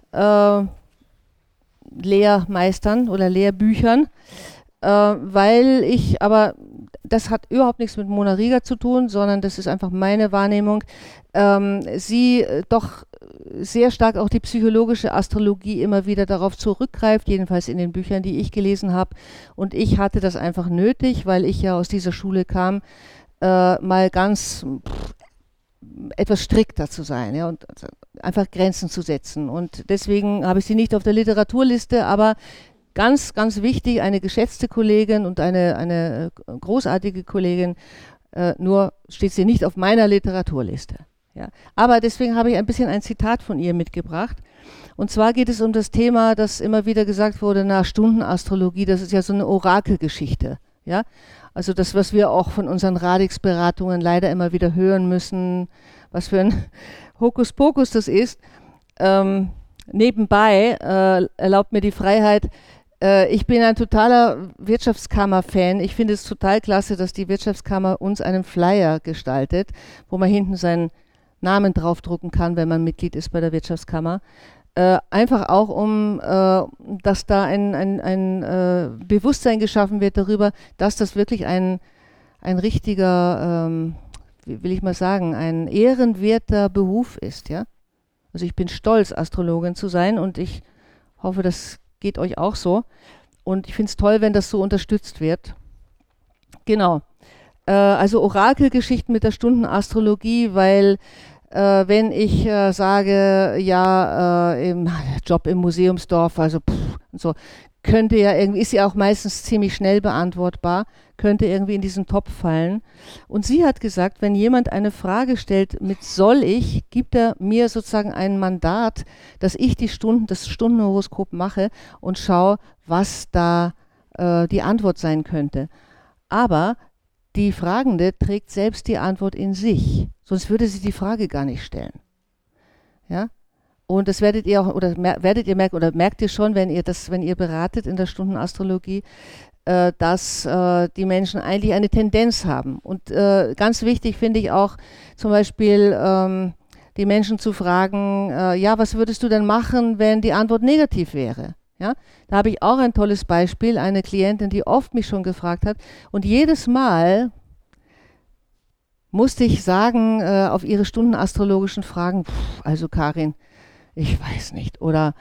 Lehrmeistern oder Lehrbüchern, weil aber das hat überhaupt nichts mit Mona Rieger zu tun, sondern das ist einfach meine Wahrnehmung. Sie doch sehr stark auch die psychologische Astrologie immer wieder darauf zurückgreift, jedenfalls in den Büchern, die ich gelesen habe. Und ich hatte das einfach nötig, weil ich ja aus dieser Schule kam, mal ganz etwas strikter zu sein. Ja, und einfach Grenzen zu setzen. Und deswegen habe ich sie nicht auf der Literaturliste, aber ganz, ganz wichtig, eine geschätzte Kollegin und eine großartige Kollegin, nur steht sie nicht auf meiner Literaturliste. Ja. Aber deswegen habe ich ein bisschen ein Zitat von ihr mitgebracht. Und zwar geht es um das Thema, das immer wieder gesagt wurde, Stundenastrologie, das ist ja so eine Orakelgeschichte. Ja? Also das, was wir auch von unseren Radix-Beratungen leider immer wieder hören müssen, was für ein Hokuspokus das ist. Nebenbei erlaubt mir die Freiheit, ich bin ein totaler Wirtschaftskammer-Fan. Ich finde es total klasse, dass die Wirtschaftskammer uns einen Flyer gestaltet, wo man hinten seinen Namen draufdrucken kann, wenn man Mitglied ist bei der Wirtschaftskammer. Einfach auch, dass da ein Bewusstsein geschaffen wird darüber, dass das wirklich ein richtiger, wie will ich mal sagen, ein ehrenwerter Beruf ist. Ja? Also ich bin stolz, Astrologin zu sein, und ich hoffe, das geht euch auch so. Und ich finde es toll, wenn das so unterstützt wird. Genau. Also Orakelgeschichten mit der Stundenastrologie, weil wenn ich sage, ja, Job im Museumsdorf, also und so, könnte ja irgendwie, ist ja auch meistens ziemlich schnell beantwortbar, könnte irgendwie in diesen Topf fallen. Und sie hat gesagt, wenn jemand eine Frage stellt mit soll ich, gibt er mir sozusagen ein Mandat, dass ich das Stundenhoroskop mache und schaue, was da die Antwort sein könnte. Aber die Fragende trägt selbst die Antwort in sich, sonst würde sie die Frage gar nicht stellen. Ja? Und das werdet ihr auch, oder werdet ihr merken, oder merkt ihr schon, wenn ihr beratet in der Stundenastrologie, dass die Menschen eigentlich eine Tendenz haben. Und ganz wichtig finde ich auch zum Beispiel die Menschen zu fragen, ja, was würdest du denn machen, wenn die Antwort negativ wäre? Ja? Da habe ich auch ein tolles Beispiel, eine Klientin, die oft mich schon gefragt hat, und jedes Mal musste ich sagen, auf ihre stundenastrologischen Fragen, also Karin, ich weiß nicht, oder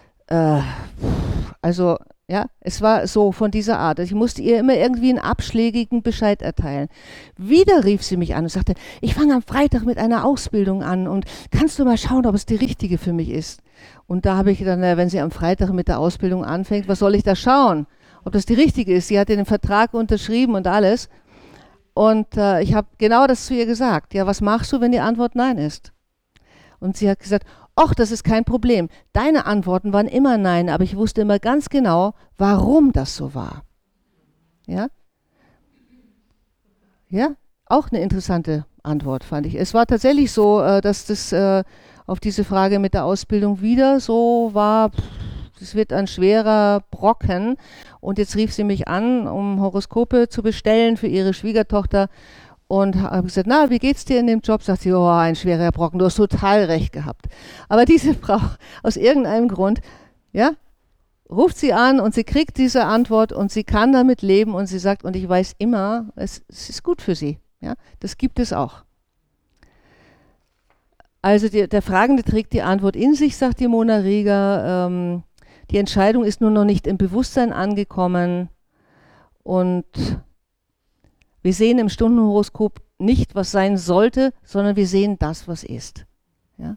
also ja, es war so von dieser Art. Ich musste ihr immer irgendwie einen abschlägigen Bescheid erteilen. Wieder rief sie mich an und sagte, ich fange am Freitag mit einer Ausbildung an und kannst du mal schauen, ob es die richtige für mich ist? Und da habe ich dann, wenn sie am Freitag mit der Ausbildung anfängt, was soll ich da schauen? Ob das die richtige ist? Sie hat den Vertrag unterschrieben und alles. Und ich habe genau das zu ihr gesagt. Ja, was machst du, wenn die Antwort Nein ist? Und sie hat gesagt, ach, das ist kein Problem. Deine Antworten waren immer Nein, aber ich wusste immer ganz genau, warum das so war. Ja? Ja, auch eine interessante Antwort, fand ich. Es war tatsächlich so, dass das auf diese Frage mit der Ausbildung wieder so war, es wird ein schwerer Brocken. Und jetzt rief sie mich an, um Horoskope zu bestellen für ihre Schwiegertochter. Und habe gesagt, na, wie geht's dir in dem Job? Sagt sie, oh, ein schwerer Brocken, du hast total recht gehabt. Aber diese Frau, aus irgendeinem Grund, ja, ruft sie an und sie kriegt diese Antwort und sie kann damit leben und sie sagt, und ich weiß immer, es ist gut für sie. Ja, das gibt es auch. Also der Fragende trägt die Antwort in sich, sagt die Mona Rieger. Die Entscheidung ist nur noch nicht im Bewusstsein angekommen, und wir sehen im Stundenhoroskop nicht, was sein sollte, sondern wir sehen das, was ist. Ja?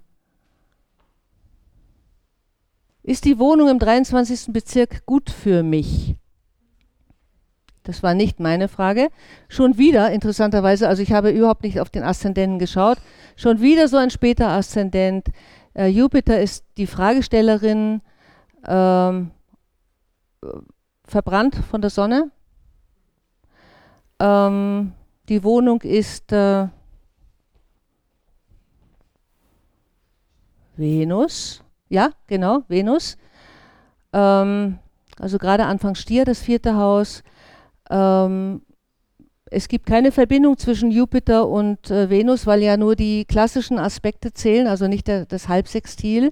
Ist die Wohnung im 23. Bezirk gut für mich? Das war nicht meine Frage. Schon wieder, interessanterweise, also ich habe überhaupt nicht auf den Aszendenten geschaut, schon wieder so ein später Aszendent. Jupiter ist die Fragestellerin, verbrannt von der Sonne. Die Wohnung ist Venus. Ja, genau, Venus. Also gerade Anfang Stier, das 4. Haus. Es gibt keine Verbindung zwischen Jupiter und Venus, weil ja nur die klassischen Aspekte zählen, also nicht das Halbsextil.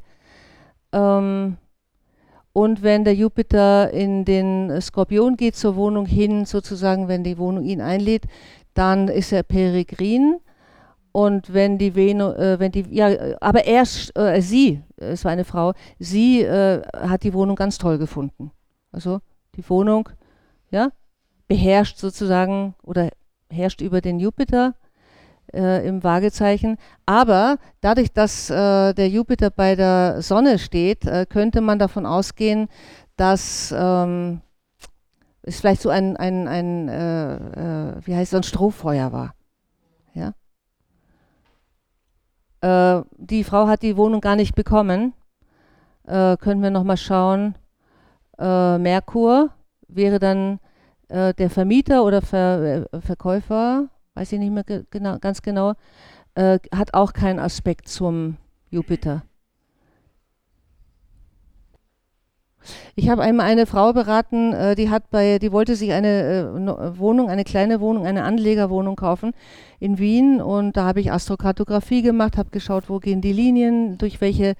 Und wenn der Jupiter in den Skorpion geht, zur Wohnung hin, sozusagen, wenn die Wohnung ihn einlädt, dann ist er peregrin. Und wenn die Venus, aber sie, es war eine Frau, sie hat die Wohnung ganz toll gefunden. Also die Wohnung, ja, beherrscht sozusagen oder herrscht über den Jupiter. im Waagezeichen. Aber dadurch, dass der Jupiter bei der Sonne steht, könnte man davon ausgehen, dass es vielleicht so ein Strohfeuer war. Ja? Die Frau hat die Wohnung gar nicht bekommen. Können wir nochmal schauen. Merkur wäre dann der Vermieter oder Verkäufer, weiß ich nicht mehr ganz genau, hat auch keinen Aspekt zum Jupiter. Ich habe einmal eine Frau beraten, die wollte sich eine Wohnung, eine kleine Wohnung, eine Anlegerwohnung kaufen in Wien, und da habe ich Astrokartografie gemacht, habe geschaut, wo gehen die Linien, durch welche,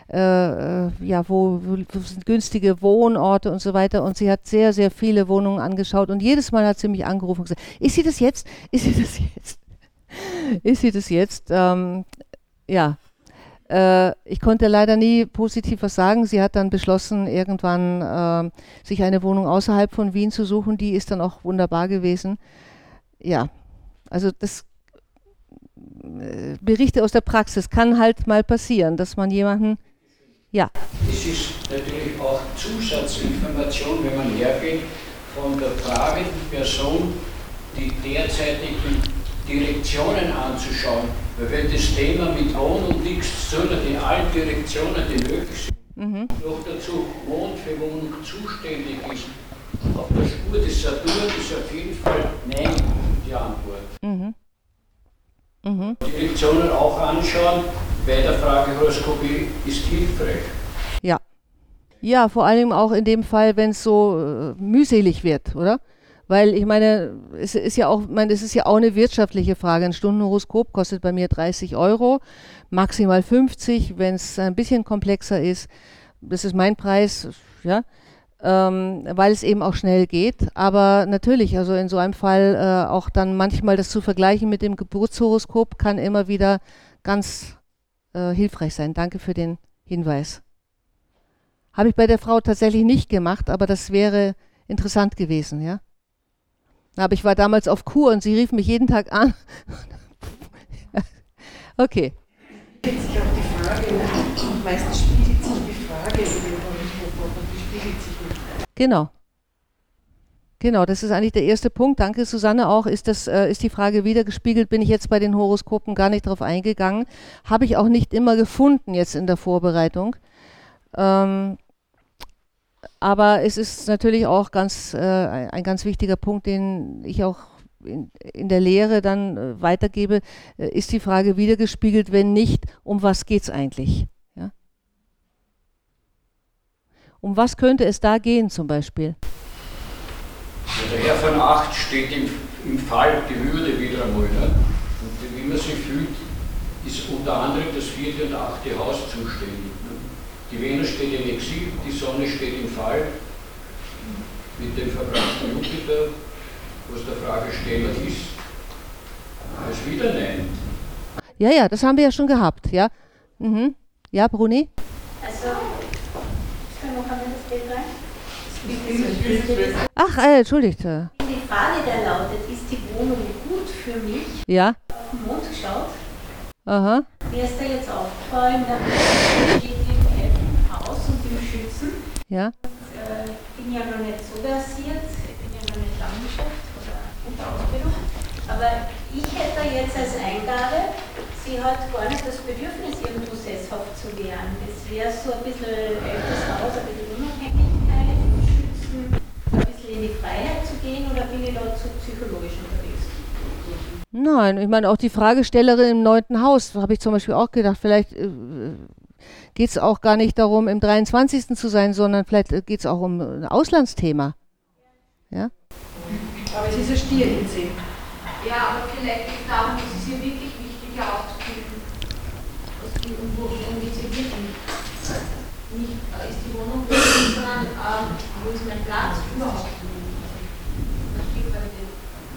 wo sind günstige Wohnorte und so weiter, und sie hat sehr, sehr viele Wohnungen angeschaut, und jedes Mal hat sie mich angerufen und gesagt, ist sie das jetzt? Ist sie das jetzt? Ist sie das jetzt? Ja. Ich konnte leider nie positiv was sagen. Sie hat dann beschlossen, irgendwann sich eine Wohnung außerhalb von Wien zu suchen. Die ist dann auch wunderbar gewesen. Ja, also das Berichte aus der Praxis kann halt mal passieren, dass man jemanden, ja. Es ist natürlich auch Zusatzinformation, wenn man hergeht, von der fragenden Person die derzeitigen Direktionen anzuschauen. Weil wenn das Thema mit Wohnung nichts zu tun hat, in allen Direktionen, die möglich sind, noch dazu Mond für Wohnung zuständig ist, auf der Spur des Saturn ist auf jeden Fall nein die Antwort. Direktionen auch anschauen, bei der Frage Horoskopie ist hilfreich. Ja. Ja, vor allem auch in dem Fall, wenn es so mühselig wird, oder? Weil ich meine, es ist ja auch eine wirtschaftliche Frage. Ein Stundenhoroskop kostet bei mir 30 €, maximal 50, wenn es ein bisschen komplexer ist. Das ist mein Preis, ja, weil es eben auch schnell geht. Aber natürlich, also in so einem Fall auch dann manchmal das zu vergleichen mit dem Geburtshoroskop kann immer wieder ganz hilfreich sein. Danke für den Hinweis. Habe ich bei der Frau tatsächlich nicht gemacht, aber das wäre interessant gewesen, ja. Aber ich war damals auf Kur und sie rief mich jeden Tag an. Okay. Ich glaube, die Frage, meistens spiegelt sich die Frage in dem Horoskop, aber die spiegelt sich nicht. Genau. Genau, das ist eigentlich der erste Punkt. Danke, Susanne, auch. Ist die Frage wiedergespiegelt? Bin ich jetzt bei den Horoskopen gar nicht drauf eingegangen. Habe ich auch nicht immer gefunden jetzt in der Vorbereitung. Aber es ist natürlich auch ein ganz wichtiger Punkt, den ich auch in der Lehre dann weitergebe. Ist die Frage wiedergespiegelt? Wenn nicht, um was geht es eigentlich? Ja? Um was könnte es da gehen zum Beispiel? Ja, der Herr von 8 steht im Fall die Würde wieder einmal. Ne? Und wie man sich fühlt, ist unter anderem das 4. und 8. Haus zuständig. Ne? Die Venus steht im Exil, die Sonne steht im Fall mit dem verbrannten Jupiter, was der Fragesteller ist. Das ist wieder Nein. Ja, das haben wir ja schon gehabt, ja. Ja, Bruni? Also, kann noch einmal das Bild rein? Ach, entschuldigt. Die Frage, der lautet, ist die Wohnung gut für mich? Ja. Auf den Mond geschaut. Aha. Mir ist da jetzt aufgefallen, da steht im 11. Haus und im Schützen. Ja. Ich bin ja noch nicht so versiert, ich bin ja noch nicht Landwirtschaft oder unter Ausbildung. Aber ich hätte jetzt als Eingabe, sie hat gar nicht das Bedürfnis, irgendwo sesshaft zu werden. Das wäre so ein bisschen 11. Haus, ein bisschen Unabhängigkeit, Schützen, ein bisschen in die Freiheit zu gehen, oder bin ich da zu psychologisch unterwegs? Nein, ich meine auch die Fragestellerin im 9. Haus, habe ich zum Beispiel auch gedacht, vielleicht geht es auch gar nicht darum, im 23. zu sein, sondern vielleicht geht es auch um ein Auslandsthema. Ja? Aber es ist ein Stier in See. Ja, aber vielleicht geht es darum, dass es hier wirklich wichtig herauszufinden, womit sie wirken. Nicht ist die Wohnung wichtig, sondern wo ist mein Platz überhaupt? Das steht bei dem.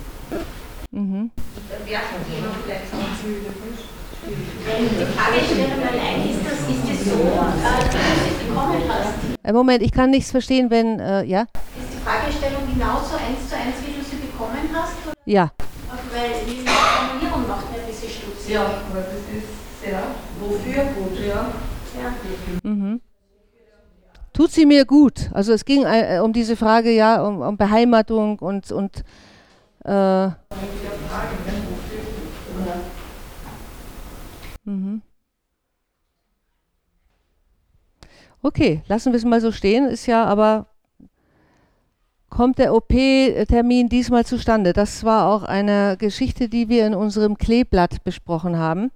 Da wäre schon jemand vielleicht auch. Die Frage stelle mal ein, ist das so, wie du sie bekommen hast? Moment, ich kann nichts verstehen, wenn, ja? Ist die Fragestellung genauso 1:1, wie du sie bekommen hast? Oder? Ja. Weil die Formulierung macht mir ein bisschen Ja, aber das ist, ja. Wofür gut? Ja. Mhm. Tut sie mir gut? Also es ging um diese Frage, ja, um Beheimatung und mhm. Okay, lassen wir es mal so stehen, ist ja aber, kommt der OP-Termin diesmal zustande? Das war auch eine Geschichte, die wir in unserem Kleeblatt besprochen haben.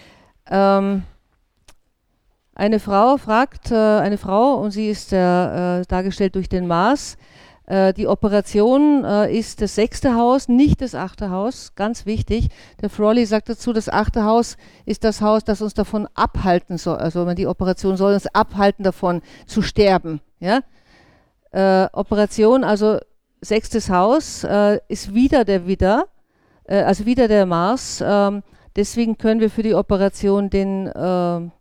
Eine Frau fragt, und sie ist dargestellt durch den Mars, die Operation ist das 6. Haus, nicht das 8. Haus, ganz wichtig. Der Frawley sagt dazu, das 8. Haus ist das Haus, das uns davon abhalten soll, also die Operation soll uns abhalten davon zu sterben. Ja? Operation, also 6. Haus, ist wieder der Mars. Deswegen können wir für die Operation den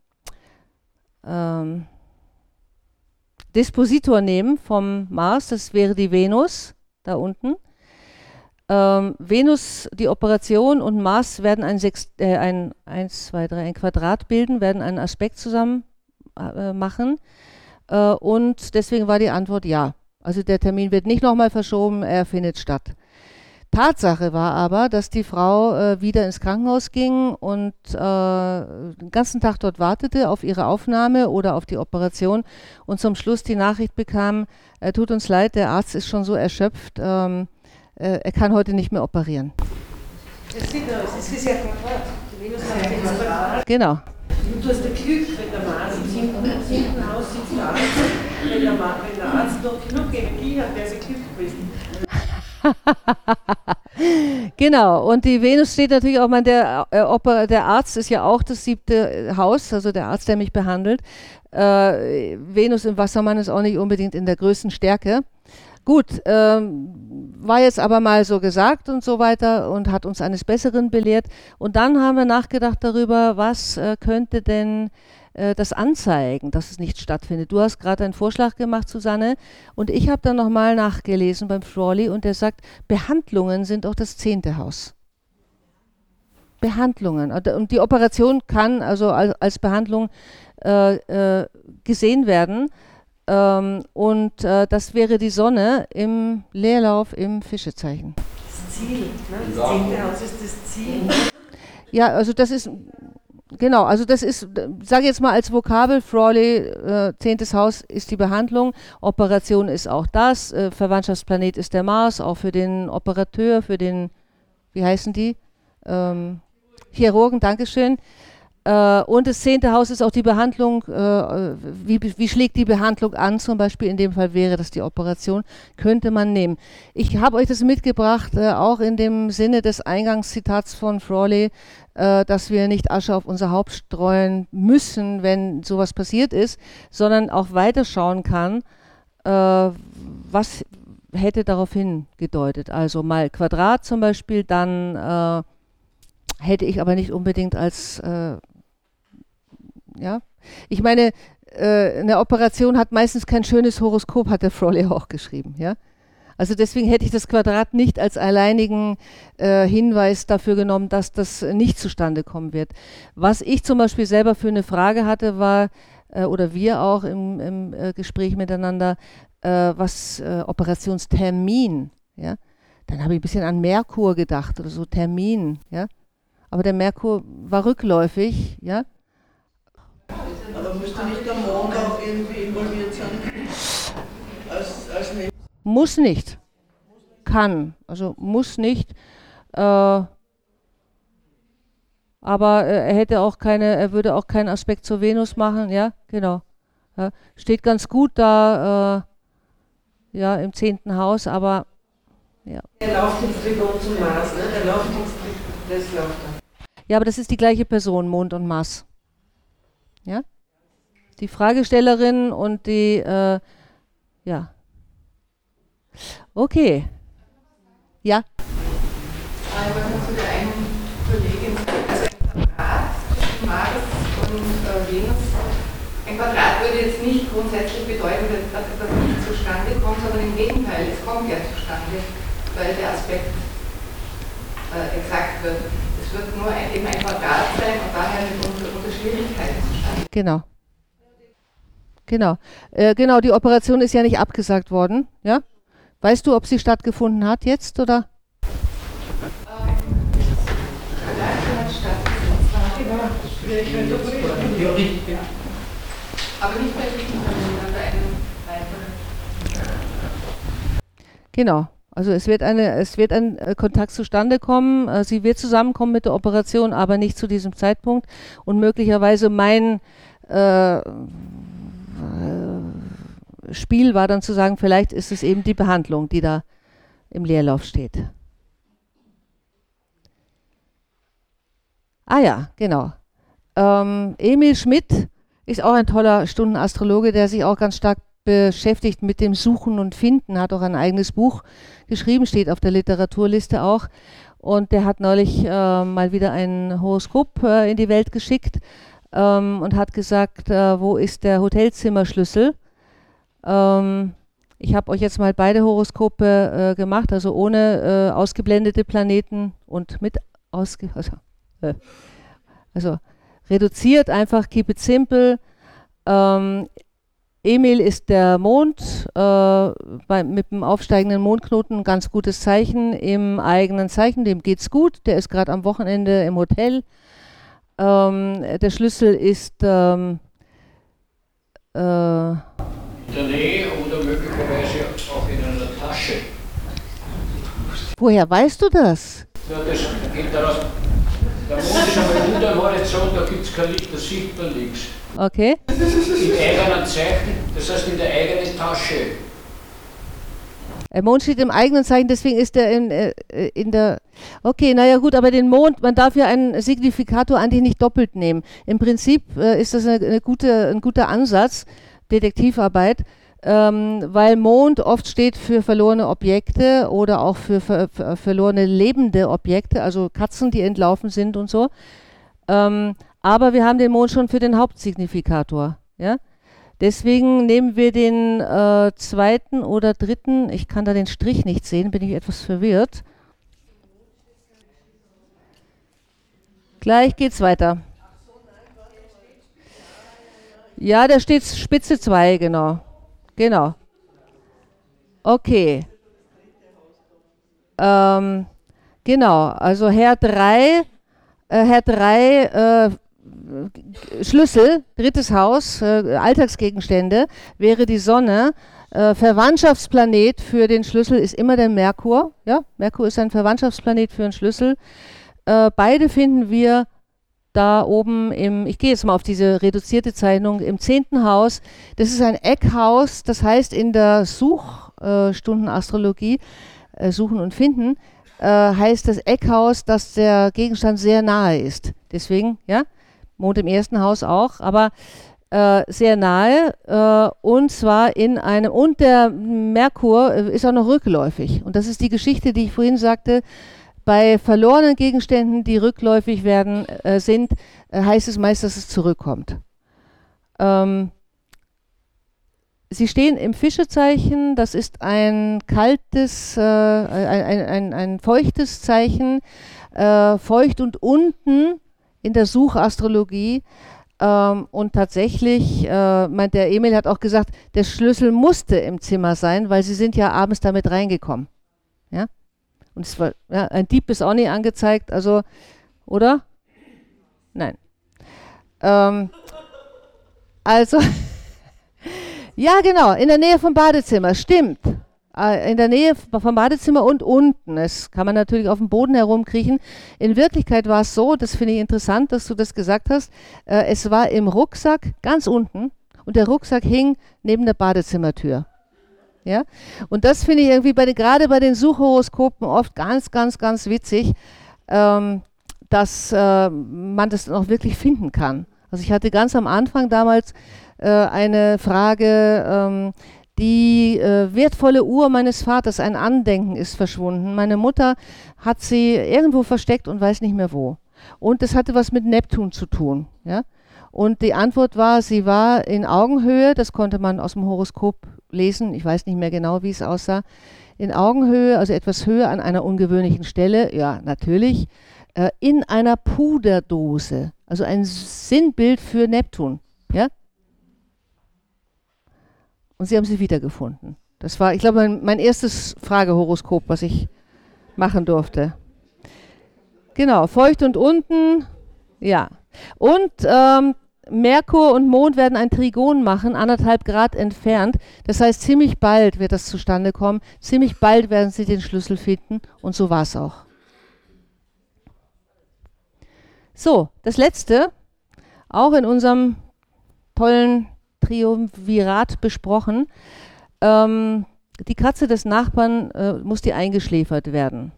Dispositor nehmen vom Mars, das wäre die Venus, da unten. Venus, die Operation und Mars werden ein Quadrat bilden, werden einen Aspekt zusammen machen. Und deswegen war die Antwort ja. Also der Termin wird nicht nochmal verschoben, er findet statt. Tatsache war aber, dass die Frau wieder ins Krankenhaus ging und den ganzen Tag dort wartete auf ihre Aufnahme oder auf die Operation und zum Schluss die Nachricht bekam, tut uns leid, der Arzt ist schon so erschöpft, er kann heute nicht mehr operieren. Das sieht aus, es ist ja Quadrat. Die Venus hat ja Quadrat. Genau. Und du hast ein Glück, wenn der Mars im 7. Haus sitzt, der Arzt. Wenn der Arzt noch genug Energie hat, wäre es ein Glück gewesen. Genau, und die Venus steht natürlich auch, der Arzt ist ja auch das 7. Haus, also der Arzt, der mich behandelt. Venus im Wassermann ist auch nicht unbedingt in der größten Stärke. Gut, war jetzt aber mal so gesagt und so weiter und hat uns eines Besseren belehrt. Und dann haben wir nachgedacht darüber, was könnte denn das anzeigen, dass es nicht stattfindet. Du hast gerade einen Vorschlag gemacht, Susanne, und ich habe dann nochmal nachgelesen beim Frawley und der sagt, Behandlungen sind auch das 10. Haus. Behandlungen. Und die Operation kann also als Behandlung gesehen werden. Und das wäre die Sonne im Leerlauf im Fischezeichen. Das Ziel, ne? Das 10. Haus ist das Ziel. Ja, also das ist... Genau, also das ist, sage jetzt mal als Vokabel, Frawley, 10. Haus ist die Behandlung, Operation ist auch das, Verwandtschaftsplanet ist der Mars, auch für den Operateur, für den, wie heißen die? Chirurgen, Dankeschön. Und das 10. Haus ist auch die Behandlung, wie schlägt die Behandlung an, zum Beispiel in dem Fall wäre das die Operation, könnte man nehmen. Ich habe euch das mitgebracht, auch in dem Sinne des Eingangszitats von Frawley, dass wir nicht Asche auf unser Haupt streuen müssen, wenn sowas passiert ist, sondern auch weiterschauen kann, was hätte darauf hingedeutet. Also mal Quadrat zum Beispiel, dann hätte ich aber nicht unbedingt als, ja, ich meine, eine Operation hat meistens kein schönes Horoskop, hat der Frawley auch geschrieben, ja. Also deswegen hätte ich das Quadrat nicht als alleinigen Hinweis dafür genommen, dass das nicht zustande kommen wird. Was ich zum Beispiel selber für eine Frage hatte, war, oder wir auch im Gespräch miteinander, was Operationstermin, ja. Dann habe ich ein bisschen an Merkur gedacht oder so, Termin, ja. Aber der Merkur war rückläufig, ja. Aber müsste nicht der Mond auch irgendwie involviert sein? Als Muss nicht. Kann. Also muss nicht. Aber er würde auch keinen Aspekt zur Venus machen, ja, genau. Ja, steht ganz gut da, ja, im 10. Haus, aber ja. Der läuft ins Trigon zum Mars, ne? Der läuft ins Trigon, das läuft dann. Ja, aber das ist die gleiche Person, Mond und Mars. Ja? Die Fragestellerin und die, ja. Okay. Ja? Ich wollte noch zu der einen Kollegin, also ein Quadrat zwischen Mars und Venus. Ein Quadrat würde jetzt nicht grundsätzlich bedeuten, dass das nicht zustande kommt, sondern im Gegenteil, es kommt ja zustande, weil der Aspekt exakt wird. Es es wird nur eben ein Quadrat sein und daher mit unter Schwierigkeiten zustande. Genau. Genau, die Operation ist ja nicht abgesagt worden, ja? Weißt du, ob sie stattgefunden hat jetzt, oder? Aber nicht bei diesem Termin, bei einem weiteren. Genau. Also es wird ein Kontakt zustande kommen. Sie wird zusammenkommen mit der Operation, aber nicht zu diesem Zeitpunkt. Und möglicherweise mein Spiel war dann zu sagen, vielleicht ist es eben die Behandlung, die da im Leerlauf steht. Ah ja, genau. Emil Schmidt ist auch ein toller Stundenastrologe, der sich auch ganz stark beschäftigt mit dem Suchen und Finden, hat auch ein eigenes Buch geschrieben, steht auf der Literaturliste auch. Und der hat neulich mal wieder ein Horoskop in die Welt geschickt und hat gesagt, wo ist der Hotelzimmerschlüssel? Ich habe euch jetzt mal beide Horoskope gemacht, also ohne ausgeblendete Planeten und mit also reduziert, einfach keep it simple. Emil ist der Mond, mit dem aufsteigenden Mondknoten ein ganz gutes Zeichen im eigenen Zeichen, dem geht's gut, der ist gerade am Wochenende im Hotel. Der Schlüssel ist in der Nähe oder möglicherweise auch in einer Tasche. Woher weißt du das? Ja, das geht daraus. Der Mond ist einmal unter dem Horizont, da gibt es kein Licht, da sieht man nichts. Okay. Im eigenen Zeichen, das heißt in der eigenen Tasche. Der Mond steht im eigenen Zeichen, deswegen ist er in der... Okay, naja gut, aber den Mond, man darf ja einen Signifikator eigentlich nicht doppelt nehmen. Im Prinzip ist das ein guter Ansatz, Detektivarbeit, weil Mond oft steht für verlorene Objekte oder auch für verlorene lebende Objekte, also Katzen, die entlaufen sind und so. Aber wir haben den Mond schon für den Hauptsignifikator. Ja? Deswegen nehmen wir den zweiten oder dritten, ich kann da den Strich nicht sehen, bin ich etwas verwirrt. Gleich geht's weiter. Ja, da steht Spitze 2, genau. Genau. Okay. Genau, also Herr 3, Schlüssel, drittes Haus, Alltagsgegenstände, wäre die Sonne. Verwandtschaftsplanet für den Schlüssel ist immer der Merkur. Ja? Merkur ist ein Verwandtschaftsplanet für einen Schlüssel. Beide finden wir da oben ich gehe jetzt mal auf diese reduzierte Zeichnung, im 10. Haus. Das ist ein Eckhaus, das heißt in der Suchstundenastrologie, Suchen und Finden, heißt das Eckhaus, dass der Gegenstand sehr nahe ist. Deswegen, ja, Mond im 1. Haus auch, aber sehr nahe und zwar in einem, und der Merkur ist auch noch rückläufig. Und das ist die Geschichte, die ich vorhin sagte, bei verlorenen Gegenständen, die rückläufig werden, heißt es meist, dass es zurückkommt. Sie stehen im Fischezeichen, das ist ein kaltes, ein feuchtes Zeichen, feucht und unten in der Suchastrologie. Und tatsächlich, der Emil hat auch gesagt, der Schlüssel musste im Zimmer sein, weil sie sind ja abends damit reingekommen. Ja? Und es war, ja, ein Dieb ist auch nie angezeigt, also, oder? Nein. Also, ja genau, in der Nähe vom Badezimmer, stimmt. In der Nähe vom Badezimmer und unten. Das kann man natürlich auf dem Boden herumkriechen. In Wirklichkeit war es so, das finde ich interessant, dass du das gesagt hast, es war im Rucksack ganz unten und der Rucksack hing neben der Badezimmertür. Ja? Und das finde ich irgendwie gerade bei den Suchhoroskopen oft ganz, ganz, ganz witzig, dass man das auch wirklich finden kann. Also ich hatte ganz am Anfang damals eine Frage, die wertvolle Uhr meines Vaters, ein Andenken, ist verschwunden. Meine Mutter hat sie irgendwo versteckt und weiß nicht mehr wo. Und das hatte was mit Neptun zu tun. Ja? Und die Antwort war, sie war in Augenhöhe, das konnte man aus dem Horoskop lesen, ich weiß nicht mehr genau, wie es aussah, in Augenhöhe, also etwas höher an einer ungewöhnlichen Stelle, ja, natürlich. in einer Puderdose. Also ein Sinnbild für Neptun. Ja? Und sie haben sie wiedergefunden. Das war, ich glaube, mein erstes Fragehoroskop, was ich machen durfte. Genau, feucht und unten, ja. Und Merkur und Mond werden ein Trigon machen, 1,5 Grad entfernt. Das heißt, ziemlich bald wird das zustande kommen. Ziemlich bald werden sie den Schlüssel finden. Und so war es auch. So, das letzte, auch in unserem tollen Triumvirat besprochen. Die Katze des Nachbarn muss die eingeschläfert werden.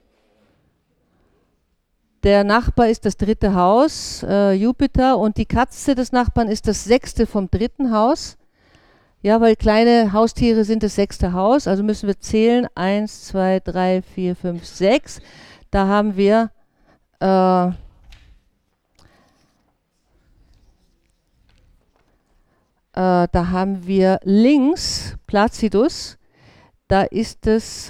Der Nachbar ist das 3. Haus, Jupiter, und die Katze des Nachbarn ist das 6. vom 3. Haus. Ja, weil kleine Haustiere sind das 6. Haus, also müssen wir zählen. 1, 2, 3, 4, 5, 6. Da haben wir links Placidus, da ist es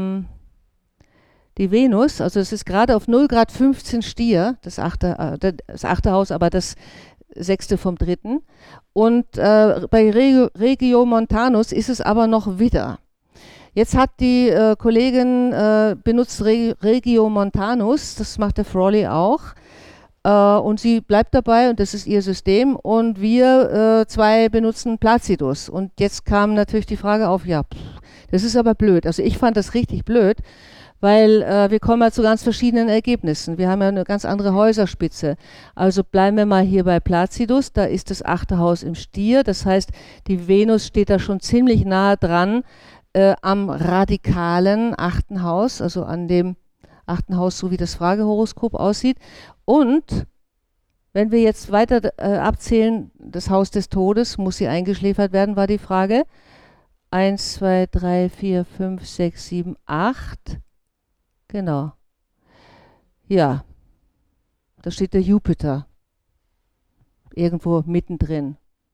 die Venus, also es ist gerade auf 0 Grad 15 Stier, das 8. Haus, aber das 6. vom 3. Und bei Regiomontanus ist es aber noch Widder. Jetzt hat die Kollegin benutzt Regiomontanus, das macht der Frawley auch. Und sie bleibt dabei und das ist ihr System. Und wir zwei benutzen Placidus. Und jetzt kam natürlich die Frage auf, ja, das ist aber blöd. Also ich fand das richtig blöd, weil wir kommen ja zu ganz verschiedenen Ergebnissen. Wir haben ja eine ganz andere Häuserspitze. Also bleiben wir mal hier bei Placidus. Da ist das 8. Haus im Stier. Das heißt, die Venus steht da schon ziemlich nahe dran am radikalen 8. Haus, also an dem 8. Haus, so wie das Fragehoroskop aussieht. Und wenn wir jetzt weiter abzählen, das Haus des Todes, muss sie eingeschläfert werden, war die Frage. 1, 2, 3, 4, 5, 6, 7, 8. Genau. Ja, da steht der Jupiter. Irgendwo mittendrin.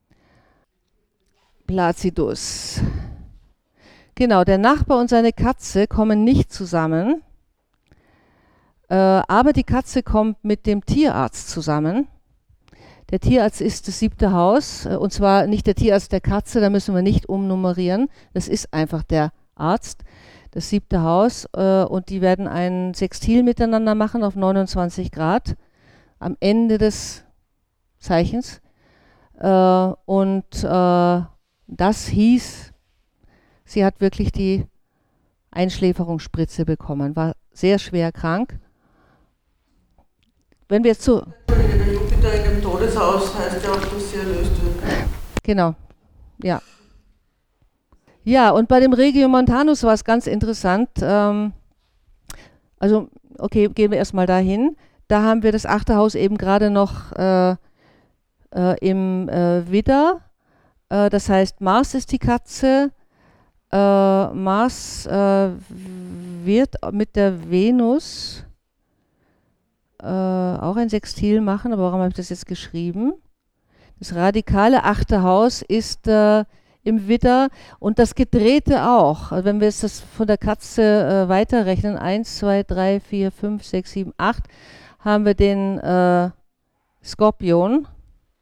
Placidus. Genau, der Nachbar und seine Katze kommen nicht zusammen. Aber die Katze kommt mit dem Tierarzt zusammen. Der Tierarzt ist das 7. Haus, und zwar nicht der Tierarzt der Katze, da müssen wir nicht umnummerieren. Das ist einfach der Arzt, das 7. Haus, und die werden ein Sextil miteinander machen auf 29 Grad am Ende des Zeichens. Und das hieß, sie hat wirklich die Einschläferungsspritze bekommen, war sehr schwer krank. Wenn wir jetzt so. Der Jupiter in dem Todeshaus heißt ja auch, dass sie erlöst wird. Genau, ja. Ja, und bei dem Regiomontanus war es ganz interessant. Also, okay, gehen wir erstmal dahin. Da haben wir das 8. Haus eben gerade noch im Widder. Das heißt, Mars ist die Katze. Mars wird mit der Venus auch ein Sextil machen, aber warum habe ich das jetzt geschrieben? Das radikale 8. Haus ist im Widder und das gedrehte auch. Also wenn wir jetzt das von der Katze weiterrechnen, 1, 2, 3, 4, 5, 6, 7, 8, haben wir den Skorpion.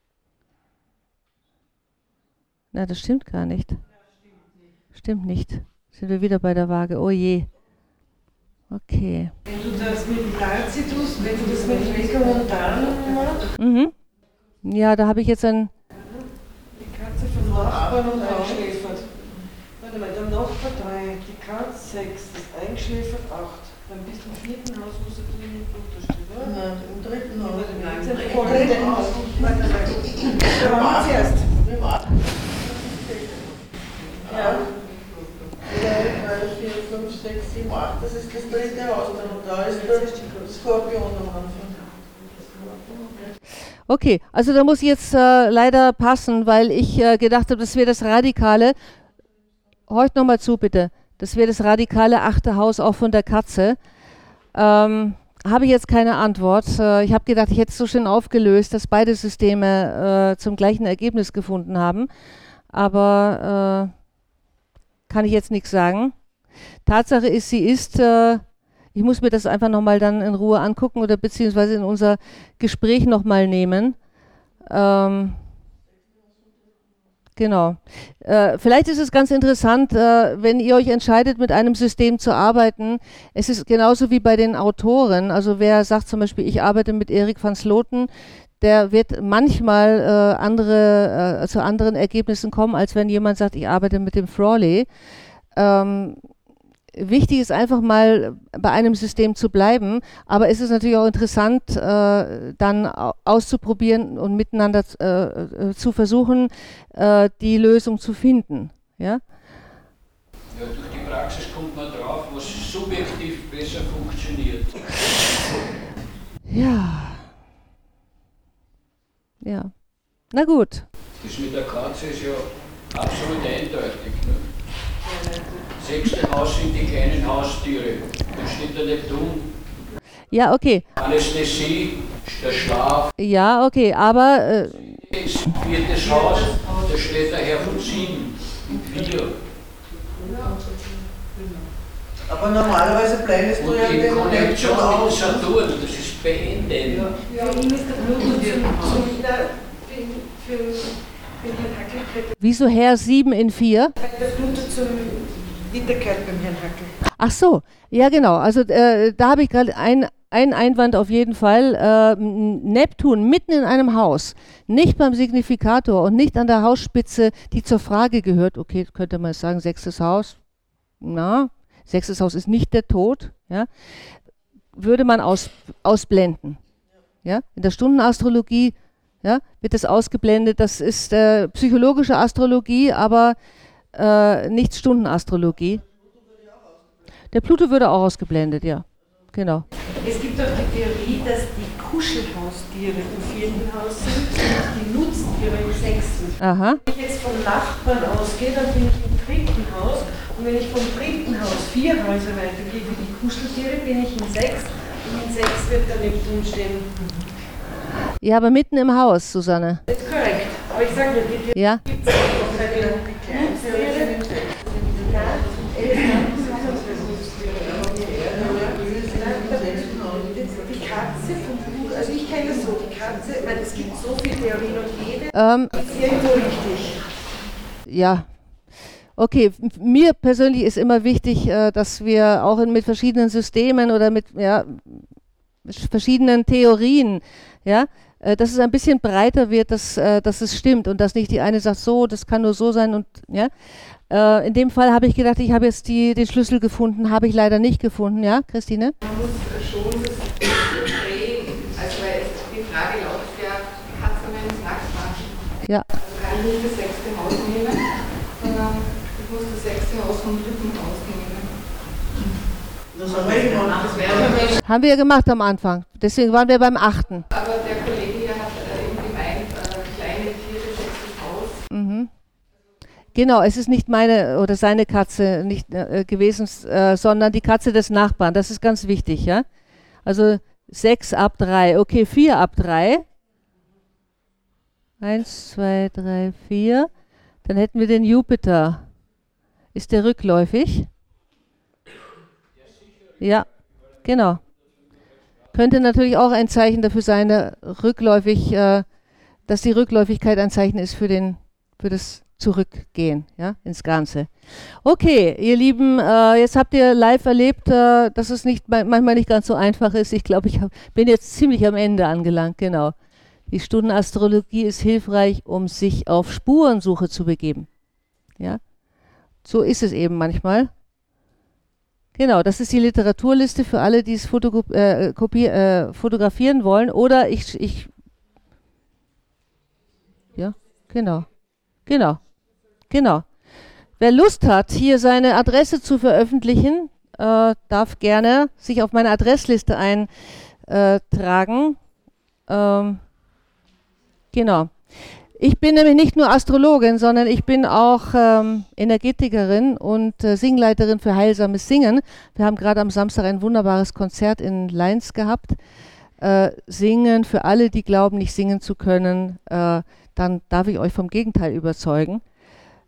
Na, das stimmt gar nicht. Stimmt nicht. Sind wir wieder bei der Waage. Oh je. Okay. Wenn du das mit Placidus, wenn du das mit Regiomontanus machst? Mhm. Ja, da habe ich jetzt ein. Die Katze vom Nachbarn und einschläfert. Warte mal, der Nachbar 3, die Katze 6, das eingeschläfert 8. Dann bist du im 4. Haus, wo sie drin im Blut steht, oder? Nein, im 3. Haus. Nein, im 3. Haus. Da waren wir zuerst. Ja. 2, 3, 4, 5, 6, 7, 8, das ist das 3. Haus. Und da ist der Skorpion am Anfang. Okay, also da muss ich jetzt leider passen, weil ich gedacht habe, das wäre das radikale. Horcht nochmal zu, bitte. Das wäre das radikale 8. Haus auch von der Katze. Habe ich jetzt keine Antwort. Ich habe gedacht, ich hätte es so schön aufgelöst, dass beide Systeme zum gleichen Ergebnis gefunden haben. Aber kann ich jetzt nichts sagen. Tatsache ist, sie ist Ich muss mir das einfach nochmal dann in Ruhe angucken oder beziehungsweise in unser Gespräch nochmal nehmen. Genau. Vielleicht ist es ganz interessant, wenn ihr euch entscheidet, mit einem System zu arbeiten. Es ist genauso wie bei den Autoren. Also wer sagt zum Beispiel, ich arbeite mit Erik van Sloten, der wird manchmal zu anderen Ergebnissen kommen, als wenn jemand sagt, ich arbeite mit dem Frawley. Wichtig ist einfach mal bei einem System zu bleiben, aber es ist natürlich auch interessant, dann auszuprobieren und miteinander zu versuchen, die Lösung zu finden. Ja? Ja, durch die Praxis kommt man drauf, was subjektiv besser funktioniert. Ja. Ja. Na gut. Das mit der Katze ist ja absolut eindeutig. Ne? 6. Haus sind die kleinen Haustiere. Da steht der Neptun. Ja, okay. Anästhesie, der Schlaf. Ja, okay, aber... Das 4. Haus, da steht der Herr von 7 und 4. Aber normalerweise blendest du ja Und in den Konjunktion Neptun mit aus. Saturn, das ist beenden. Für ihn ist der Pluto zum wieder für den Herrn Hackel gehört, Wieso Herr 7 in 4? weil der Pluto zum Wiederkehr beim Herrn Hackel. Ach so, ja genau. Also da habe ich gerade einen Einwand auf jeden Fall. Neptun mitten in einem Haus, nicht beim Signifikator und nicht an der Hausspitze, die zur Frage gehört. Okay, könnte man sagen, 6. Haus. Na, 6. Haus ist nicht der Tod. Ja, würde man ausblenden. Ja, in der Stundenastrologie, ja, wird das ausgeblendet. Das ist psychologische Astrologie, aber nicht Stundenastrologie. Der Pluto würde auch ausgeblendet, ja. Genau. Es gibt auch die Theorie, dass die Kuschelhaustiere im 4. Haus sind und die Nutztiere im 6. Aha. Wenn ich jetzt vom Nachbarn ausgehe, dann bin ich im 3. Haus. Und wenn ich vom 3. Haus 4 Häuser weitergehe wie die Kuscheltiere, bin ich im 6. Und in 6 wird der Neptun stehen. Ja, aber mitten im Haus, Susanne. Das ist korrekt. Aber ich sage dir, die Theorie Ja. gibt es auch bei den Nutztiere. Die Katze vom Pluto, also ich kenne das so, die Katze, weil es gibt so viele Theorien und jede ist irgendwo richtig. Ja. Okay, mir persönlich ist immer wichtig, dass wir auch mit verschiedenen Systemen oder mit verschiedenen Theorien, ja, dass es ein bisschen breiter wird, dass es stimmt und dass nicht die eine sagt so, das kann nur so sein und ja. In dem Fall habe ich gedacht, ich habe jetzt den Schlüssel gefunden, habe ich leider nicht gefunden, ja, Christine? Man muss schon das drehen, also weil die Frage lautet ja, kannst du mir ins Nacktmachen? Ja. Also kann ich nicht das 6. Haus nehmen, sondern ich muss das 6. Haus vom 3. Haus nehmen. Das haben wir gemacht. Das wäre Haben wir ja gemacht am Anfang, deswegen waren wir beim 8. aber der Kollege hier hat eben gemeint, kleine Tiere, 6. Haus. Mhm. Genau, es ist nicht meine oder seine Katze nicht gewesen, sondern die Katze des Nachbarn. Das ist ganz wichtig, ja. Also 6 ab 3. Okay, 4 ab 3. 1, 2, 3, 4. Dann hätten wir den Jupiter. Ist der rückläufig? Ja, genau. Könnte natürlich auch ein Zeichen dafür sein, dass die Rückläufigkeit ein Zeichen ist für das Zurückgehen, ja, ins Ganze. Okay, ihr Lieben, jetzt habt ihr live erlebt, dass es manchmal nicht ganz so einfach ist. Ich glaube, ich bin jetzt ziemlich am Ende angelangt, genau. Die Stundenastrologie ist hilfreich, um sich auf Spurensuche zu begeben. Ja, so ist es eben manchmal. Genau, das ist die Literaturliste für alle, die es fotografieren wollen. Oder ja, genau. Wer Lust hat, hier seine Adresse zu veröffentlichen, darf gerne sich auf meine Adressliste eintragen. Genau. Ich bin nämlich nicht nur Astrologin, sondern ich bin auch Energetikerin und Singleiterin für heilsames Singen. Wir haben gerade am Samstag ein wunderbares Konzert in Leins gehabt. Singen für alle, die glauben, nicht singen zu können, dann darf ich euch vom Gegenteil überzeugen.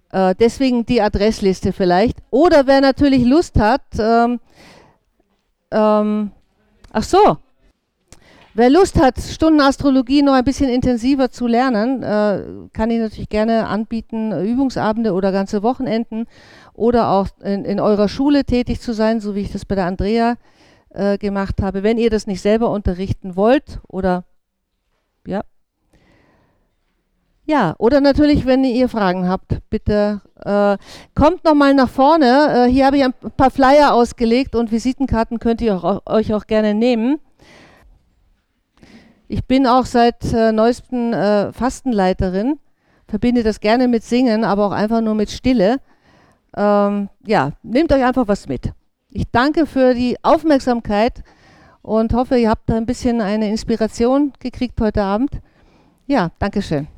Deswegen die Adressliste vielleicht. Oder wer natürlich Lust hat, Ach so. Wer Lust hat, Stundenastrologie noch ein bisschen intensiver zu lernen, kann ich natürlich gerne anbieten, Übungsabende oder ganze Wochenenden oder auch in eurer Schule tätig zu sein, so wie ich das bei der Andrea gemacht habe. Wenn ihr das nicht selber unterrichten wollt oder ja. Ja, oder natürlich, wenn ihr Fragen habt, bitte kommt nochmal nach vorne. Hier habe ich ein paar Flyer ausgelegt und Visitenkarten könnt ihr euch auch gerne nehmen. Ich bin auch seit neuestem Fastenleiterin, verbinde das gerne mit Singen, aber auch einfach nur mit Stille. Ja, nehmt euch einfach was mit. Ich danke für die Aufmerksamkeit und hoffe, ihr habt da ein bisschen eine Inspiration gekriegt heute Abend. Ja, danke schön.